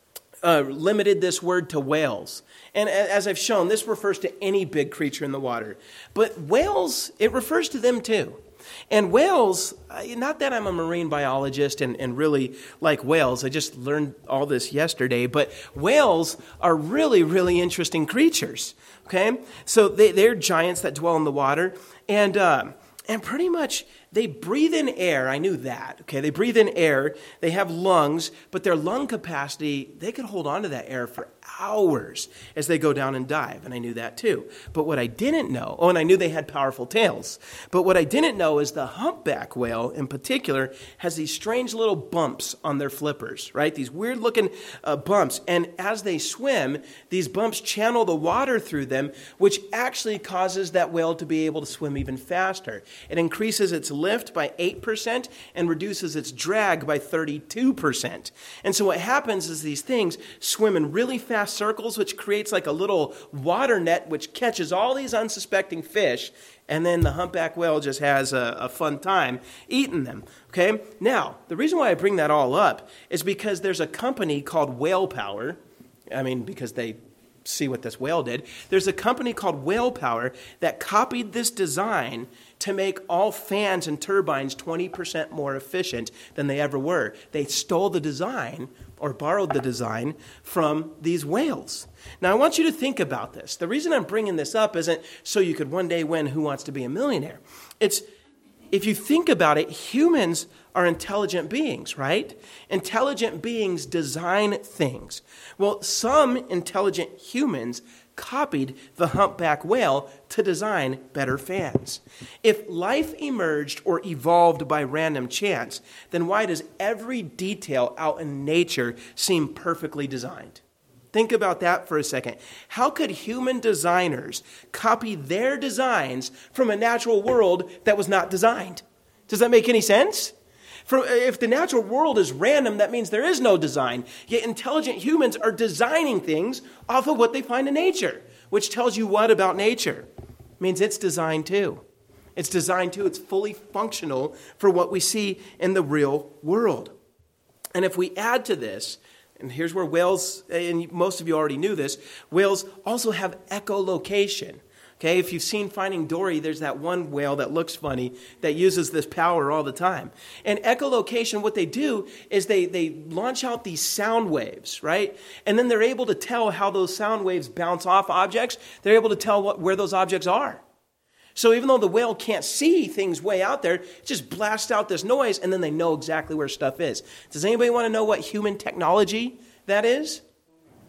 Speaker 1: uh, limited this word to whales. And as I've shown, this refers to any big creature in the water. But whales, it refers to them too. And whales, not that I'm a marine biologist and, and really like whales. I just learned all this yesterday. But whales are really, really interesting creatures. Okay? So they, they're giants that dwell in the water. And uh, and pretty much they breathe in air. I knew that. Okay? They breathe in air. They have lungs. But their lung capacity, they could hold on to that air for hours as they go down and dive. And I knew that too. But what I didn't know, oh, and I knew they had powerful tails. But what I didn't know is the humpback whale in particular has these strange little bumps on their flippers, right? These weird looking uh, bumps. And as they swim, these bumps channel the water through them, which actually causes that whale to be able to swim even faster. It increases its lift by eight percent and reduces its drag by thirty-two percent. And so what happens is these things swim in really fast circles, which creates like a little water net, which catches all these unsuspecting fish, and then the humpback whale just has a, a fun time eating them. Okay? Now, the reason why I bring that all up is because there's a company called Whale Power. I mean, because they see what this whale did. There's a company called Whale Power that copied this design to make all fans and turbines twenty percent more efficient than they ever were. They stole the design or borrowed the design from these whales. Now, I want you to think about this. The reason I'm bringing this up isn't so you could one day win Who Wants to Be a Millionaire. It's, if you think about it, humans are intelligent beings, right? Intelligent beings design things. Well, some intelligent humans copied the humpback whale to design better fans. If life emerged or evolved by random chance, then why does every detail out in nature seem perfectly designed? Think about that for a second. How could human designers copy their designs from a natural world that was not designed? Does that make any sense? For, if the natural world is random, that means there is no design. Yet intelligent humans are designing things off of what they find in nature, which tells you what about nature? It means it's designed too. It's designed too. It's fully functional for what we see in the real world. And if we add to this, and here's where whales, and most of you already knew this, whales also have echolocation. Okay, if you've seen Finding Dory, there's that one whale that looks funny that uses this power all the time. And echolocation, what they do is they, they launch out these sound waves, right? And then they're able to tell how those sound waves bounce off objects. They're able to tell what, where those objects are. So even though the whale can't see things way out there, it just blasts out this noise, and then they know exactly where stuff is. Does anybody want to know what human technology that is?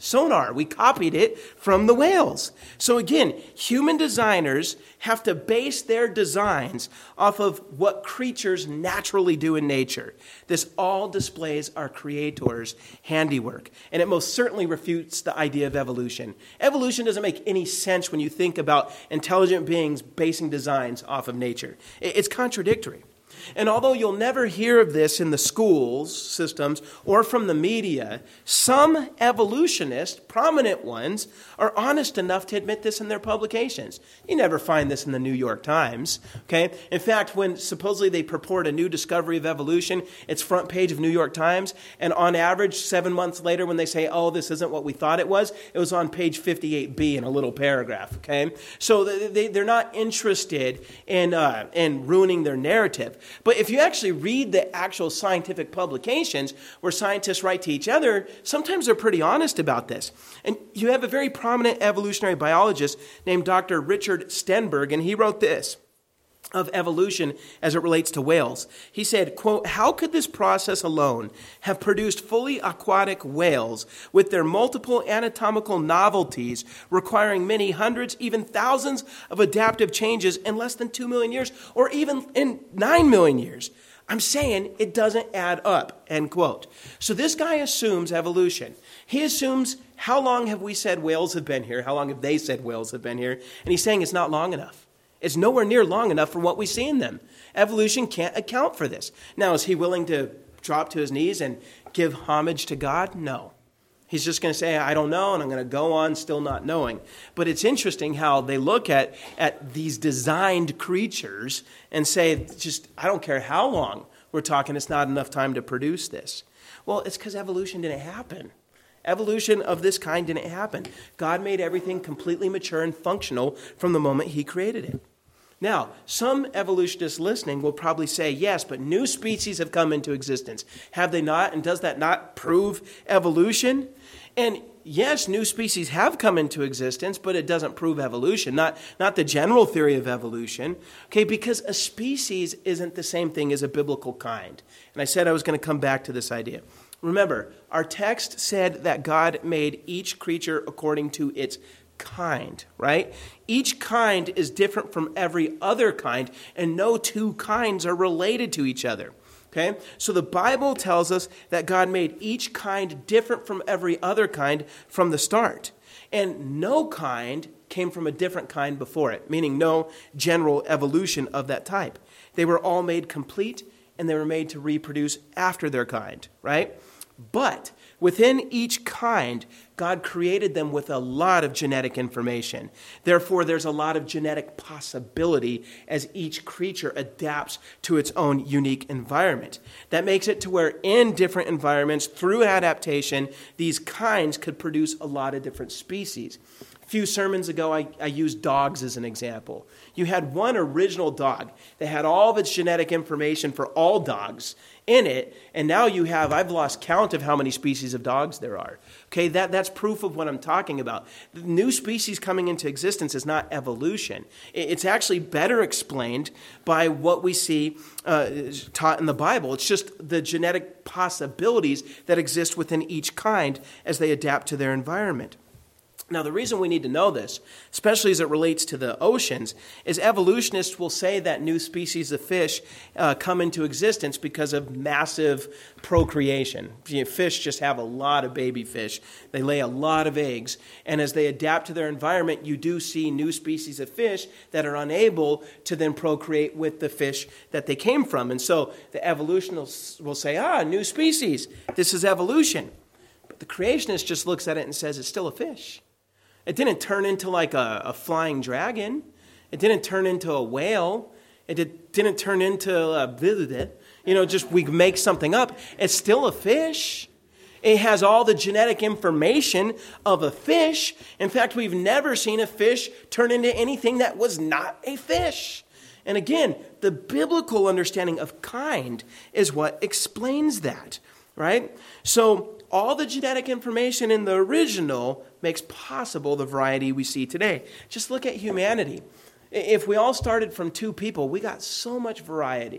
Speaker 1: Sonar. We copied it from the whales. So again, human designers have to base their designs off of what creatures naturally do in nature. This all displays our Creator's handiwork. And it most certainly refutes the idea of evolution. Evolution doesn't make any sense when you think about intelligent beings basing designs off of nature. It's contradictory. And although you'll never hear of this in the schools systems or from the media, some evolutionists, prominent ones, are honest enough to admit this in their publications. You never find this in the New York Times, okay? In fact, when supposedly they purport a new discovery of evolution, it's front page of New York Times, and on average, seven months later when they say, oh, this isn't what we thought it was, it was on page fifty-eight B in a little paragraph, okay? So they, they're not interested in, uh, in ruining their narrative. But if you actually read the actual scientific publications where scientists write to each other, sometimes they're pretty honest about this. And you have a very prominent evolutionary biologist named Doctor Richard Stenberg, and he wrote this of evolution as it relates to whales. He said, quote, "How could this process alone have produced fully aquatic whales with their multiple anatomical novelties requiring many hundreds, even thousands of adaptive changes in less than two million years or even in nine million years? I'm saying it doesn't add up," end quote. So this guy assumes evolution. He assumes, how long have we said whales have been here? How long have they said whales have been here? And he's saying it's not long enough. It's nowhere near long enough for what we see in them. Evolution can't account for this. Now, is he willing to drop to his knees and give homage to God? No. He's just going to say, I don't know, and I'm going to go on still not knowing. But it's interesting how they look at, at these designed creatures and say, just, I don't care how long we're talking, it's not enough time to produce this. Well, it's because evolution didn't happen. Evolution of this kind didn't happen. God made everything completely mature and functional from the moment he created it. Now, some evolutionists listening will probably say, yes, but new species have come into existence. Have they not? And does that not prove evolution? And yes, new species have come into existence, but it doesn't prove evolution, not, not the general theory of evolution, okay, because a species isn't the same thing as a biblical kind. And I said I was going to come back to this idea. Remember, our text said that God made each creature according to its kind, right? Each kind is different from every other kind, and no two kinds are related to each other. Okay? So the Bible tells us that God made each kind different from every other kind from the start. And no kind came from a different kind before it, meaning no general evolution of that type. They were all made complete, and they were made to reproduce after their kind, right? But within each kind, God created them with a lot of genetic information. Therefore, there's a lot of genetic possibility as each creature adapts to its own unique environment. That makes it to where in different environments, through adaptation, these kinds could produce a lot of different species. A few sermons ago, I, I used dogs as an example. You had one original dog that had all of its genetic information for all dogs in it, and now you have, I've lost count of how many species of dogs there are. Okay, that, that's proof of what I'm talking about. The new species coming into existence is not evolution. It's actually better explained by what we see uh, taught in the Bible. It's just the genetic possibilities that exist within each kind as they adapt to their environment. Now, the reason we need to know this, especially as it relates to the oceans, is evolutionists will say that new species of fish uh, come into existence because of massive procreation. You know, fish just have a lot of baby fish. They lay a lot of eggs. And as they adapt to their environment, you do see new species of fish that are unable to then procreate with the fish that they came from. And so the evolutionists will say, ah, new species, this is evolution. But the creationist just looks at it and says it's still a fish. It didn't turn into like a, a flying dragon. It didn't turn into a whale. It did, didn't turn into a, you know, just we make something up. It's still a fish. It has all the genetic information of a fish. In fact, we've never seen a fish turn into anything that was not a fish. And again, the biblical understanding of kind is what explains that, right? So all the genetic information in the original makes possible the variety we see today. Just look at humanity. If we all started from two people, we got so much variety.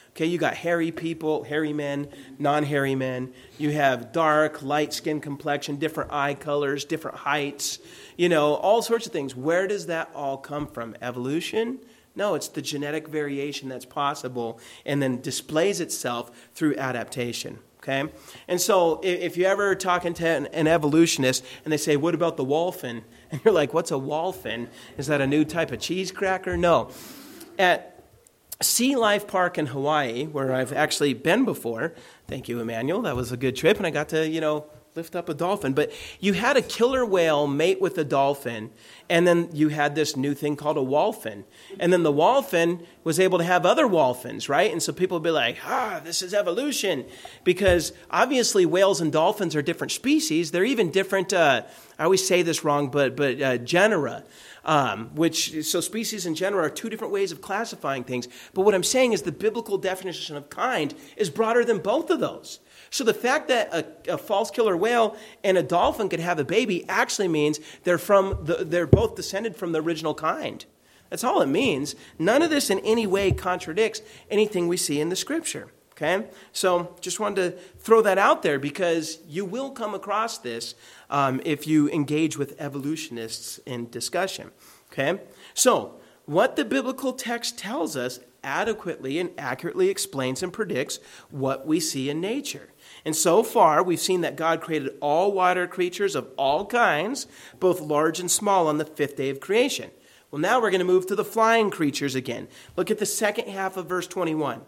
Speaker 1: Okay, you got hairy people, hairy men, non-hairy men. You have dark, light skin complexion, different eye colors, different heights, you know, all sorts of things. Where does that all come from? Evolution? No, it's the genetic variation that's possible and then displays itself through adaptation. Okay? And so if you're ever talking to an, an evolutionist and they say, what about the wolfen? And you're like, what's a wolfen? Is that a new type of cheese cracker? No. At Sea Life Park in Hawaii, where I've actually been before, thank you, Emmanuel, that was a good trip, and I got to, you know, lift up a dolphin. But you had a killer whale mate with a dolphin, and then you had this new thing called a wolfen. And then the wolfen was able to have other wolfens, right? And so people would be like, ah, this is evolution. Because obviously whales and dolphins are different species. They're even different, uh, I always say this wrong, but, but uh, genera. Um, which, so species and genera are two different ways of classifying things. But what I'm saying is the biblical definition of kind is broader than both of those. So the fact that a, a false killer whale and a dolphin could have a baby actually means they're from the, they're both descended from the original kind. That's all it means. None of this in any way contradicts anything we see in the Scripture. Okay? So just wanted to throw that out there because you will come across this um, if you engage with evolutionists in discussion. Okay? So what the biblical text tells us adequately and accurately explains and predicts what we see in nature. And so far, we've seen that God created all water creatures of all kinds, both large and small, on the fifth day of creation. Well, now we're going to move to the flying creatures again. Look at the second half of verse twenty-one.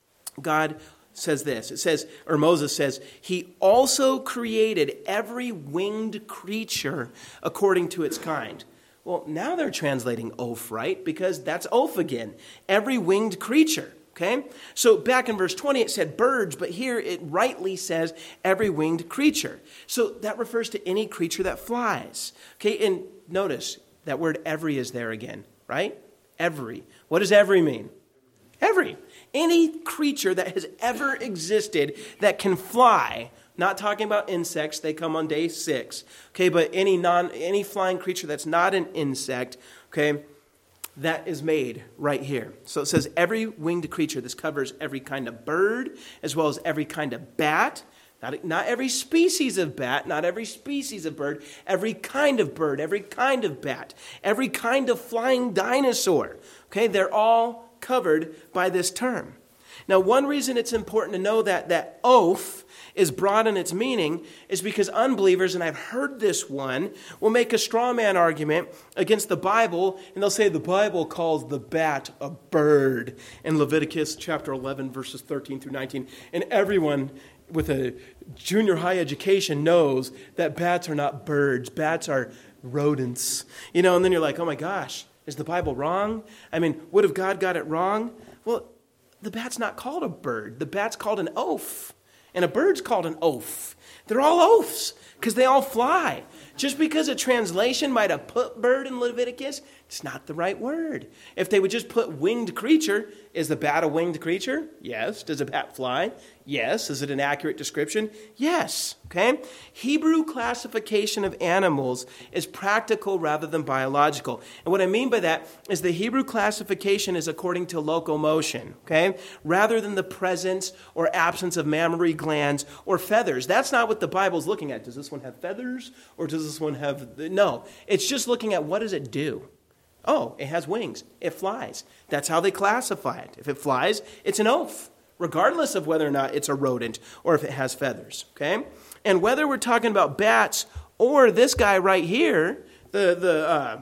Speaker 1: God says this. It says, or Moses says, He also created every winged creature according to its kind. Well, now they're translating oaf, right? Because that's oaf again. Every winged creature. Okay? So back in verse twenty, it said birds, but here it rightly says every winged creature. So that refers to any creature that flies. Okay? And notice that word every is there again, right? Every. What does every mean? Every. Any creature that has ever existed that can fly. Not talking about insects, they come on day six. Okay, but any non any flying creature that's not an insect, okay, that is made right here. So it says every winged creature. This covers every kind of bird as well as every kind of bat. Not, not every species of bat, not every species of bird, every kind of bird, every kind of bat, every kind of flying dinosaur. Okay, they're all covered by this term. Now, one reason it's important to know that that oaf is broad in its meaning is because unbelievers, and I've heard this one, will make a straw man argument against the Bible, and they'll say the Bible calls the bat a bird in Leviticus chapter eleven, verses thirteen through nineteen. And everyone with a junior high education knows that bats are not birds. Bats are rodents. You know, and then you're like, oh my gosh, is the Bible wrong? I mean, what if God got it wrong? Well, the bat's not called a bird. The bat's called an oaf. And a bird's called an oaf. They're all oafs because they all fly. Just because a translation might have put bird in Leviticus, it's not the right word. If they would just put winged creature, is the bat a winged creature? Yes. Does a bat fly? Yes. Is it an accurate description? Yes. Okay? Hebrew classification of animals is practical rather than biological. And what I mean by that is the Hebrew classification is according to locomotion, okay? Rather than the presence or absence of mammary glands or feathers. That's not what the Bible's looking at. Does this one have feathers or does this one have... No. It's just looking at what does it do. Oh, it has wings. It flies. That's how they classify it. If it flies, it's an oaf, regardless of whether or not it's a rodent or if it has feathers, okay? And whether we're talking about bats or this guy right here, the, the uh,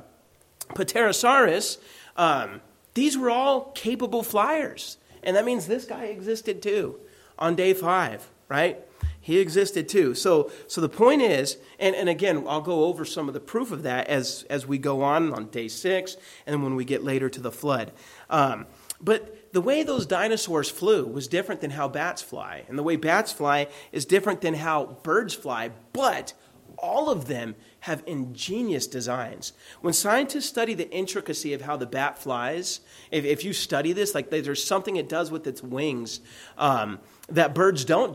Speaker 1: Pterosaurus, um, these were all capable flyers. And that means this guy existed too on day five, right? He existed too. So so the point is, and, and again, I'll go over some of the proof of that as, as we go on on day six and when we get later to the flood. Um, but the way those dinosaurs flew was different than how bats fly. And the way bats fly is different than how birds fly. But all of them have ingenious designs. When scientists study the intricacy of how the bat flies, if, if you study this, like there's something it does with its wings um, that birds don't do.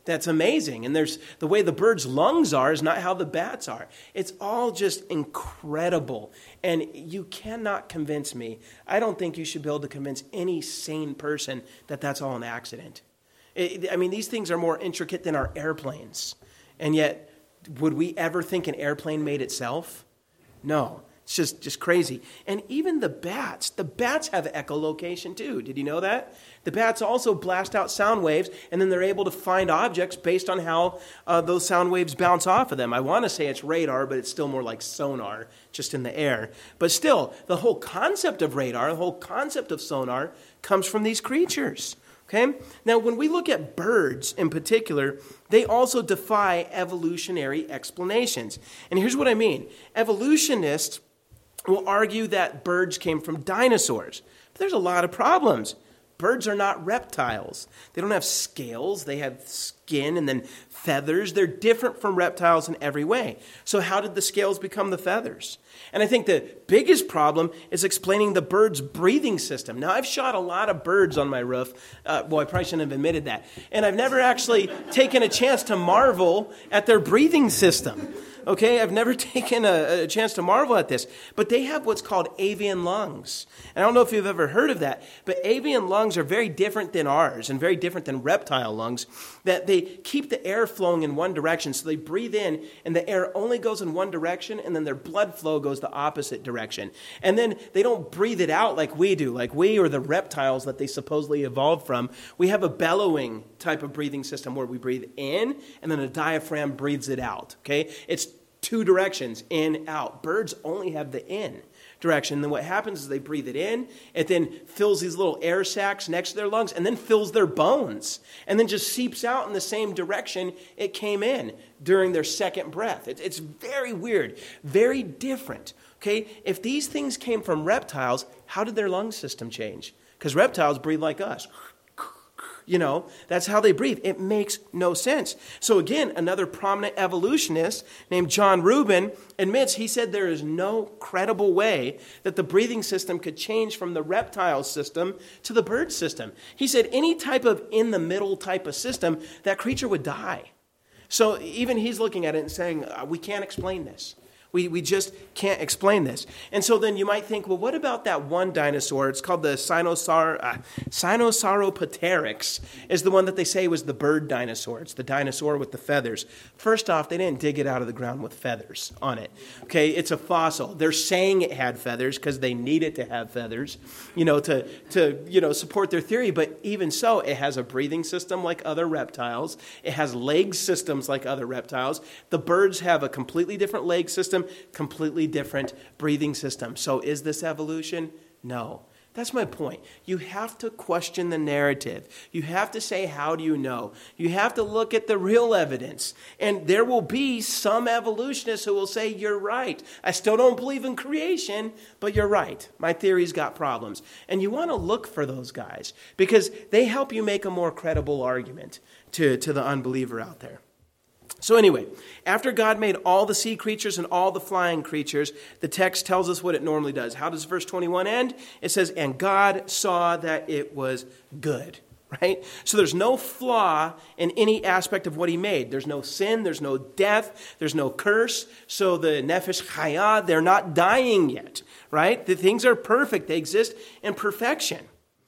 Speaker 1: that's amazing. And there's the way the bird's lungs are is not how the bats are. It's all just incredible. And you cannot convince me. I don't think you should be able to convince any sane person that that's all an accident. It, I mean, these things are more intricate than our airplanes. And yet, would we ever think an airplane made itself? No. It's just, just crazy. And even the bats, the bats have echolocation too. Did you know that? The bats also blast out sound waves, and then they're able to find objects based on how uh, those sound waves bounce off of them. I want to say it's radar, but it's still more like sonar, just in the air. But still, the whole concept of radar, the whole concept of sonar comes from these creatures. Okay? Now, when we look at birds in particular, they also defy evolutionary explanations. And here's what I mean. Evolutionists will argue that birds came from dinosaurs. But there's a lot of problems. Birds are not reptiles. They don't have scales. They have skin and then feathers. They're different from reptiles in every way. So how did the scales become the feathers? And I think the biggest problem is explaining the bird's breathing system. Now, I've shot a lot of birds on my roof. Uh, well, I probably shouldn't have admitted that. And I've never actually taken a chance to marvel at their breathing system. Okay, I've never taken a, a chance to marvel at this. But they have what's called avian lungs. And I don't know if you've ever heard of that, but avian lungs are very different than ours and very different than reptile lungs, that they keep the air flowing in one direction. So they breathe in, and the air only goes in one direction, and then their blood flow goes the opposite direction. And then they don't breathe it out like we do, like we or the reptiles that they supposedly evolved from. We have a bellowing type of breathing system where we breathe in, and then a diaphragm breathes it out. Okay, it's two directions, in, out. Birds only have the in direction. Then what happens is they breathe it in. It then fills these little air sacs next to their lungs and then fills their bones and then just seeps out in the same direction it came in during their second breath. It, it's very weird, very different. Okay, if these things came from reptiles, how did their lung system change? Because reptiles breathe like us. You know, that's how they breathe. It makes no sense. So again, another prominent evolutionist named John Rubin admits, he said there is no credible way that the breathing system could change from the reptile system to the bird system. He said any type of in-the-middle type of system, that creature would die. So even he's looking at it and saying, uh, we can't explain this. We we just can't explain this. And so then you might think, well, what about that one dinosaur? It's called the Sinosaur, uh, Sinosauropteryx, is the one that they say was the bird dinosaur. It's the dinosaur with the feathers. First off, they didn't dig it out of the ground with feathers on it. Okay, it's a fossil. They're saying it had feathers because they need it to have feathers, you know, to, to you know, support their theory. But even so, it has a breathing system like other reptiles. It has leg systems like other reptiles. The birds have a completely different leg system, completely different breathing system. So is this evolution? No. That's my point. You have to question the narrative. You have to say, how do you know? You have to look at the real evidence. And there will be some evolutionists who will say, you're right. I still don't believe in creation, but you're right. My theory's got problems. And you want to look for those guys because they help you make a more credible argument to, to the unbeliever out there. So anyway, after God made all the sea creatures and all the flying creatures, the text tells us what it normally does. How does verse twenty-one end? It says, and God saw that it was good, right? So there's no flaw in any aspect of what he made. There's no sin, there's no death, there's no curse. So the nefesh chaya, they're not dying yet, right? The things are perfect. They exist in perfection.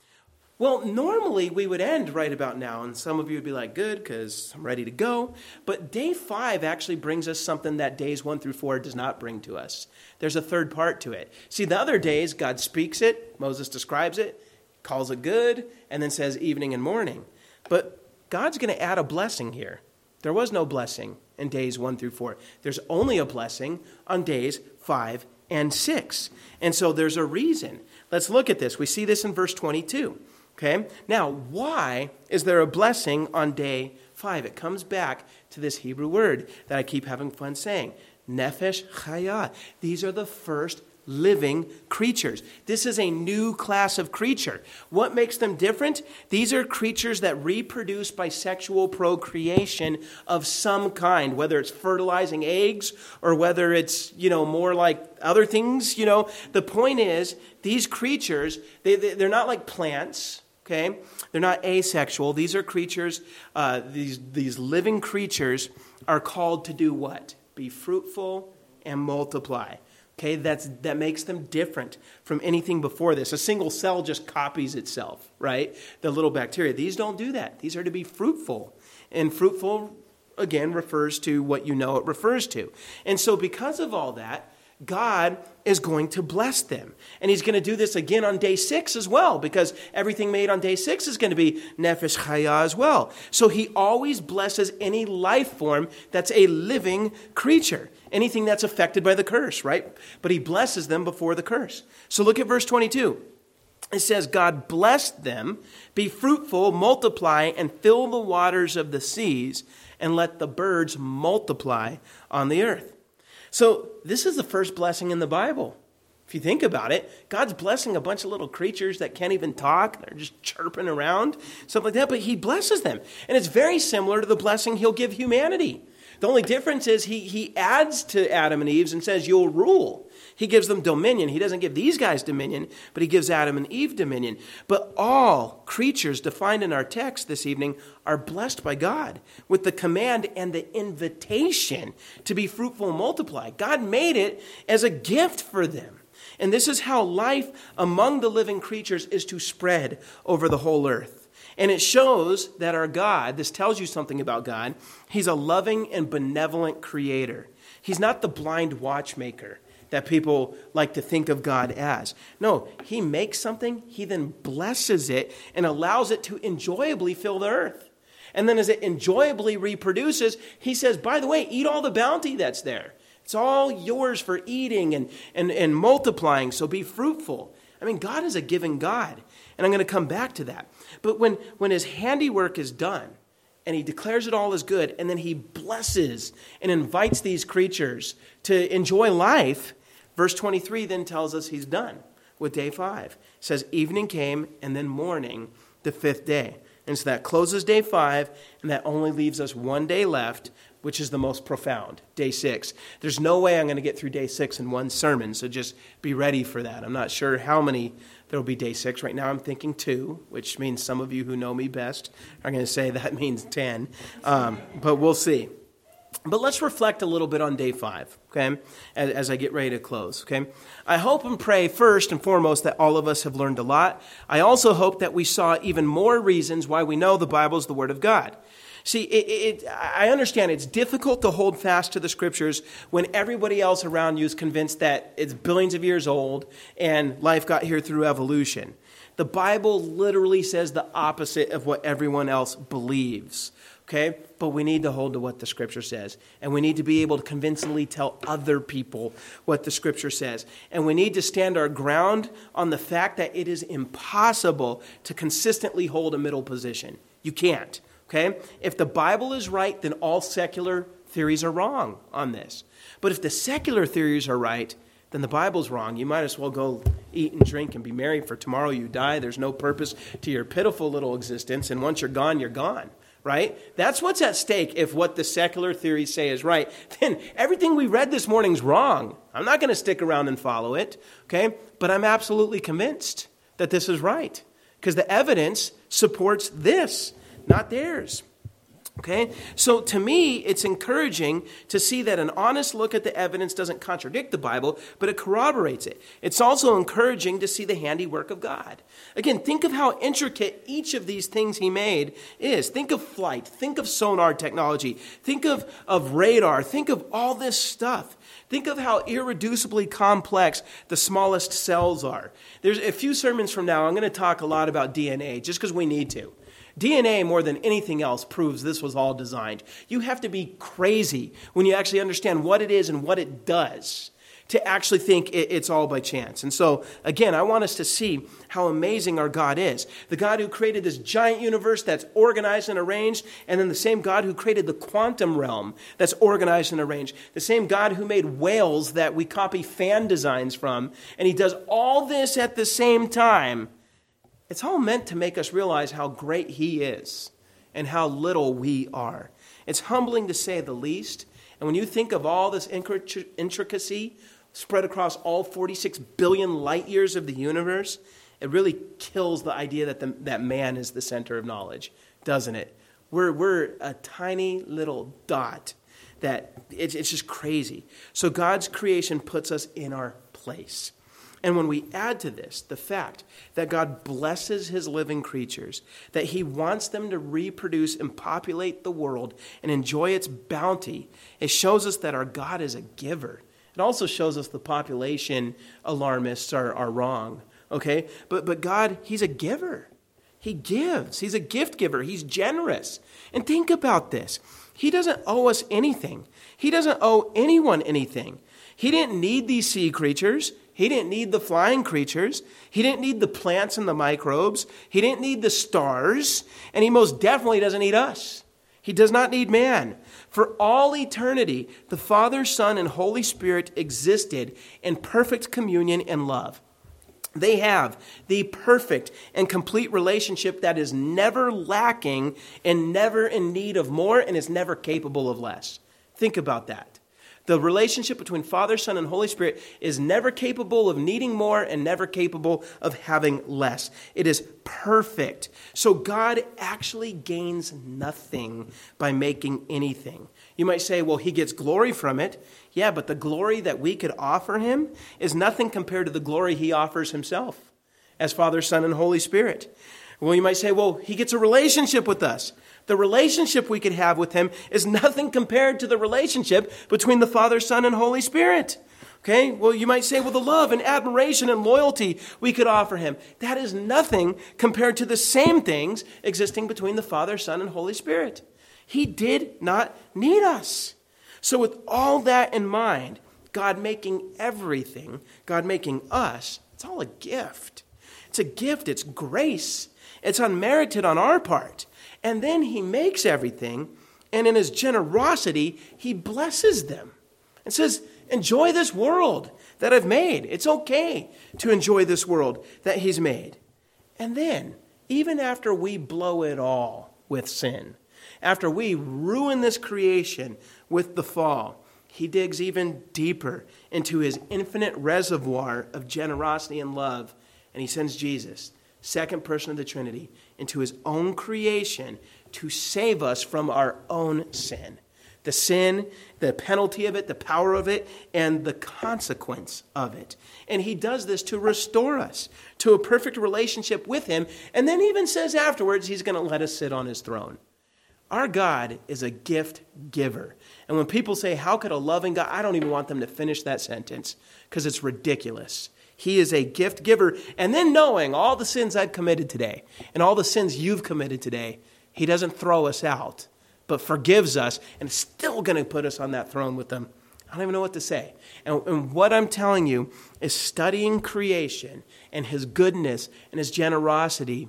Speaker 1: Well, normally we would end right about now, and some of you would be like, good, because I'm ready to go. But day five actually brings us something that days one through four does not bring to us. There's a third part to it. See, the other days, God speaks it, Moses describes it, calls it good, and then says evening and morning. But God's going to add a blessing here. There was no blessing in days one through four. There's only a blessing on days five and six. And so there's a reason. Let's look at this. We see this in verse twenty-two. Okay, now why is there a blessing on day five? It comes back to this Hebrew word that I keep having fun saying, nefesh chaya. These are the first living creatures. This is a new class of creature. What makes them different? These are creatures that reproduce by sexual procreation of some kind, whether it's fertilizing eggs or whether it's, you know, more like other things. You know, the point is these creatures, they, they, they're not like plants. okay? They're not asexual. These are creatures, uh, these, these living creatures are called to do what? Be fruitful and multiply. Okay, that's that makes them different from anything before this. A single cell just copies itself, right? The little bacteria. These don't do that. These are to be fruitful. And fruitful, again, refers to what you know it refers to. And so because of all that, God is going to bless them. And he's going to do this again on day six as well, because everything made on day six is going to be nefesh chaya as well. So he always blesses any life form that's a living creature, anything that's affected by the curse, right? But he blesses them before the curse. So look at verse twenty-two. It says, God blessed them, be fruitful, multiply, and fill the waters of the seas, and let the birds multiply on the earth. So this is the first blessing in the Bible. If you think about it, God's blessing a bunch of little creatures that can't even talk. They're just chirping around, something like that. But he blesses them. And it's very similar to the blessing he'll give humanity. The only difference is he, he adds to Adam and Eve and says, you'll rule. He gives them dominion. He doesn't give these guys dominion, but he gives Adam and Eve dominion. But all creatures defined in our text this evening are blessed by God with the command and the invitation to be fruitful and multiply. God made it as a gift for them. And this is how life among the living creatures is to spread over the whole earth. And it shows that our God, this tells you something about God, he's a loving and benevolent creator. He's not the blind watchmaker that people like to think of God as. No, he makes something, he then blesses it and allows it to enjoyably fill the earth. And then as it enjoyably reproduces, he says, by the way, eat all the bounty that's there. It's all yours for eating and, and, and multiplying, so be fruitful. I mean, God is a giving God, and I'm going to come back to that. But when, when his handiwork is done, and he declares it all as good, and then he blesses and invites these creatures to enjoy life, verse twenty-three then tells us he's done with day five. It says, evening came, and then morning, the fifth day. And so that closes day five, and that only leaves us one day left, which is the most profound, day six. There's no way I'm going to get through day six in one sermon, so just be ready for that. I'm not sure how many there will be day six. Right now I'm thinking two, which means some of you who know me best are going to say that means ten, um, but we'll see. But let's reflect a little bit on day five, okay, as, as I get ready to close, okay? I hope and pray first and foremost that all of us have learned a lot. I also hope that we saw even more reasons why we know the Bible is the Word of God. See, it, it, I understand it's difficult to hold fast to the Scriptures when everybody else around you is convinced that it's billions of years old and life got here through evolution. The Bible literally says the opposite of what everyone else believes, okay? But we need to hold to what the Scripture says. And we need to be able to convincingly tell other people what the Scripture says. And we need to stand our ground on the fact that it is impossible to consistently hold a middle position. You can't. Okay? If the Bible is right, then all secular theories are wrong on this. But if the secular theories are right, then the Bible's wrong. You might as well go eat and drink and be merry, for tomorrow you die. There's no purpose to your pitiful little existence, and once you're gone, you're gone. Right? That's what's at stake if what the secular theories say is right. Then everything we read this morning's wrong. I'm not going to stick around and follow it. Okay? But I'm absolutely convinced that this is right, because the evidence supports this, not theirs. Okay? So to me, it's encouraging to see that an honest look at the evidence doesn't contradict the Bible, but it corroborates it. It's also encouraging to see the handiwork of God. Again, think of how intricate each of these things he made is. Think of flight. Think of sonar technology. Think of, of radar. Think of all this stuff. Think of how irreducibly complex the smallest cells are. There's a few sermons from now, I'm going to talk a lot about D N A, just because we need to. D N A, more than anything else, proves this was all designed. You have to be crazy when you actually understand what it is and what it does to actually think it's all by chance. And so, again, I want us to see how amazing our God is. The God who created this giant universe that's organized and arranged, and then the same God who created the quantum realm that's organized and arranged. The same God who made whales that we copy fan designs from, and he does all this at the same time. It's all meant to make us realize how great he is and how little we are. It's humbling to say the least. And when you think of all this intricacy spread across all forty-six billion light years of the universe, It really kills the idea that the, that man is the center of knowledge, doesn't it? We're, we're a tiny little dot that it's, it's just crazy. So God's creation puts us in our place. And when we add to this the fact that God blesses his living creatures, that he wants them to reproduce and populate the world and enjoy its bounty, it shows us that our God is a giver. It also shows us the population alarmists are, are wrong, okay? But, but God, he's a giver. He gives. He's a gift giver. He's generous. And think about this. He doesn't owe us anything. He doesn't owe anyone anything. He didn't need these sea creatures. He didn't need the flying creatures. He didn't need the plants and the microbes. He didn't need the stars. And he most definitely doesn't need us. He does not need man. For all eternity, the Father, Son, and Holy Spirit existed in perfect communion and love. They have the perfect and complete relationship that is never lacking and never in need of more and is never capable of less. Think about that. The relationship between Father, Son, and Holy Spirit is never capable of needing more and never capable of having less. It is perfect. So God actually gains nothing by making anything. You might say, well, he gets glory from it. Yeah, but the glory that we could offer him is nothing compared to the glory he offers himself as Father, Son, and Holy Spirit. Well, you might say, well, he gets a relationship with us. The relationship we could have with him is nothing compared to the relationship between the Father, Son, and Holy Spirit. Okay, well, you might say, well, the love and admiration and loyalty we could offer him, that is nothing compared to the same things existing between the Father, Son, and Holy Spirit. He did not need us. So with all that in mind, God making everything, God making us, it's all a gift. It's a gift. It's grace. It's unmerited on our part. And then he makes everything, and in his generosity, he blesses them and says, enjoy this world that I've made. It's okay to enjoy this world that he's made. And then, even after we blow it all with sin, after we ruin this creation with the fall, he digs even deeper into his infinite reservoir of generosity and love, and he sends Jesus, second person of the Trinity, into his own creation to save us from our own sin. The sin, the penalty of it, the power of it, and the consequence of it. And he does this to restore us to a perfect relationship with him, and then even says afterwards he's going to let us sit on his throne. Our God is a gift giver. And when people say, how could a loving God, I don't even want them to finish that sentence because it's ridiculous. He is a gift giver. And then knowing all the sins I've committed today and all the sins you've committed today, he doesn't throw us out, but forgives us and is still going to put us on that throne with them. I don't even know what to say. And, and what I'm telling you is studying creation and his goodness and his generosity.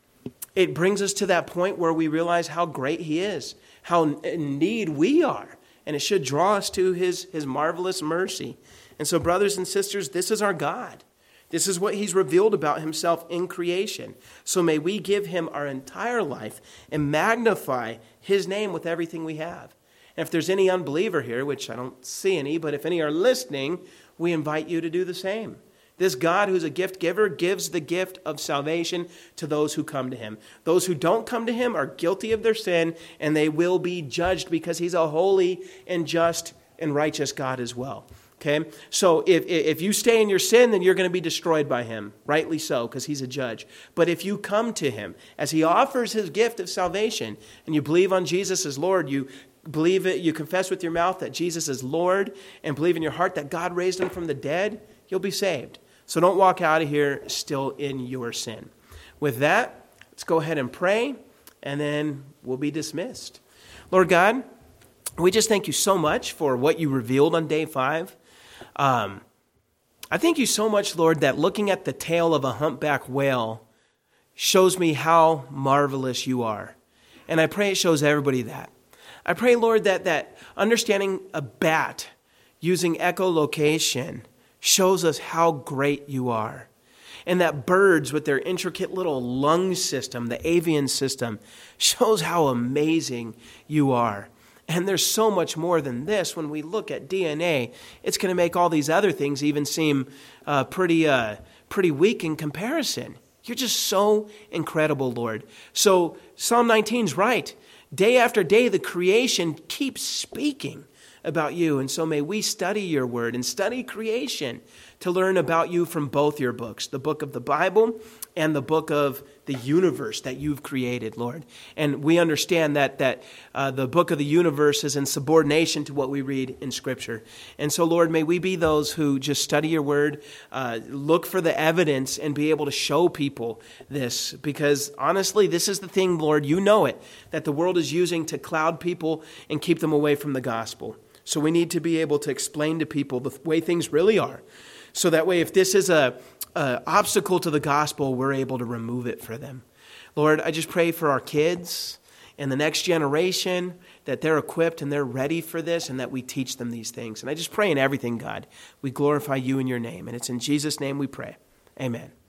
Speaker 1: It brings us to that point where we realize how great he is, how in need we are. And it should draw us to his, his marvelous mercy. And so, brothers and sisters, this is our God. This is what he's revealed about himself in creation. So may we give him our entire life and magnify his name with everything we have. And if there's any unbeliever here, which I don't see any, but if any are listening, we invite you to do the same. This God who's a gift giver gives the gift of salvation to those who come to him. Those who don't come to him are guilty of their sin, and they will be judged because he's a holy and just and righteous God as well. Okay, so if if you stay in your sin, then you're going to be destroyed by him, rightly so, because he's a judge. But if you come to him as he offers his gift of salvation, and you believe on Jesus as Lord, you believe it, you confess with your mouth that Jesus is Lord, and believe in your heart that God raised him from the dead, you'll be saved. So don't walk out of here still in your sin. With that, let's go ahead and pray, and then we'll be dismissed. Lord God, we just thank you so much for what you revealed on day five. Um, I thank you so much, Lord, that looking at the tail of a humpback whale shows me how marvelous you are. And I pray it shows everybody that. I pray, Lord, that, that understanding a bat using echolocation shows us how great you are. And that birds with their intricate little lung system, the avian system, shows how amazing you are. And there's so much more than this. When we look at D N A, it's going to make all these other things even seem uh, pretty uh, pretty weak in comparison. You're just so incredible, Lord. So Psalm nineteen is right. Day after day, the creation keeps speaking about you. And so may we study your word and study creation to learn about you from both your books, the book of the Bible and the book of the universe that you've created, Lord. And we understand that that uh, the book of the universe is in subordination to what we read in Scripture. And so, Lord, may we be those who just study your word, uh, look for the evidence, and be able to show people this. Because honestly, this is the thing, Lord, you know it, that the world is using to cloud people and keep them away from the gospel. So we need to be able to explain to people the way things really are. So that way, if this is a, a obstacle to the gospel, we're able to remove it for them. Lord, I just pray for our kids and the next generation, that they're equipped and they're ready for this, and that we teach them these things. And I just pray in everything, God, we glorify you in your name. And it's in Jesus' name we pray. Amen.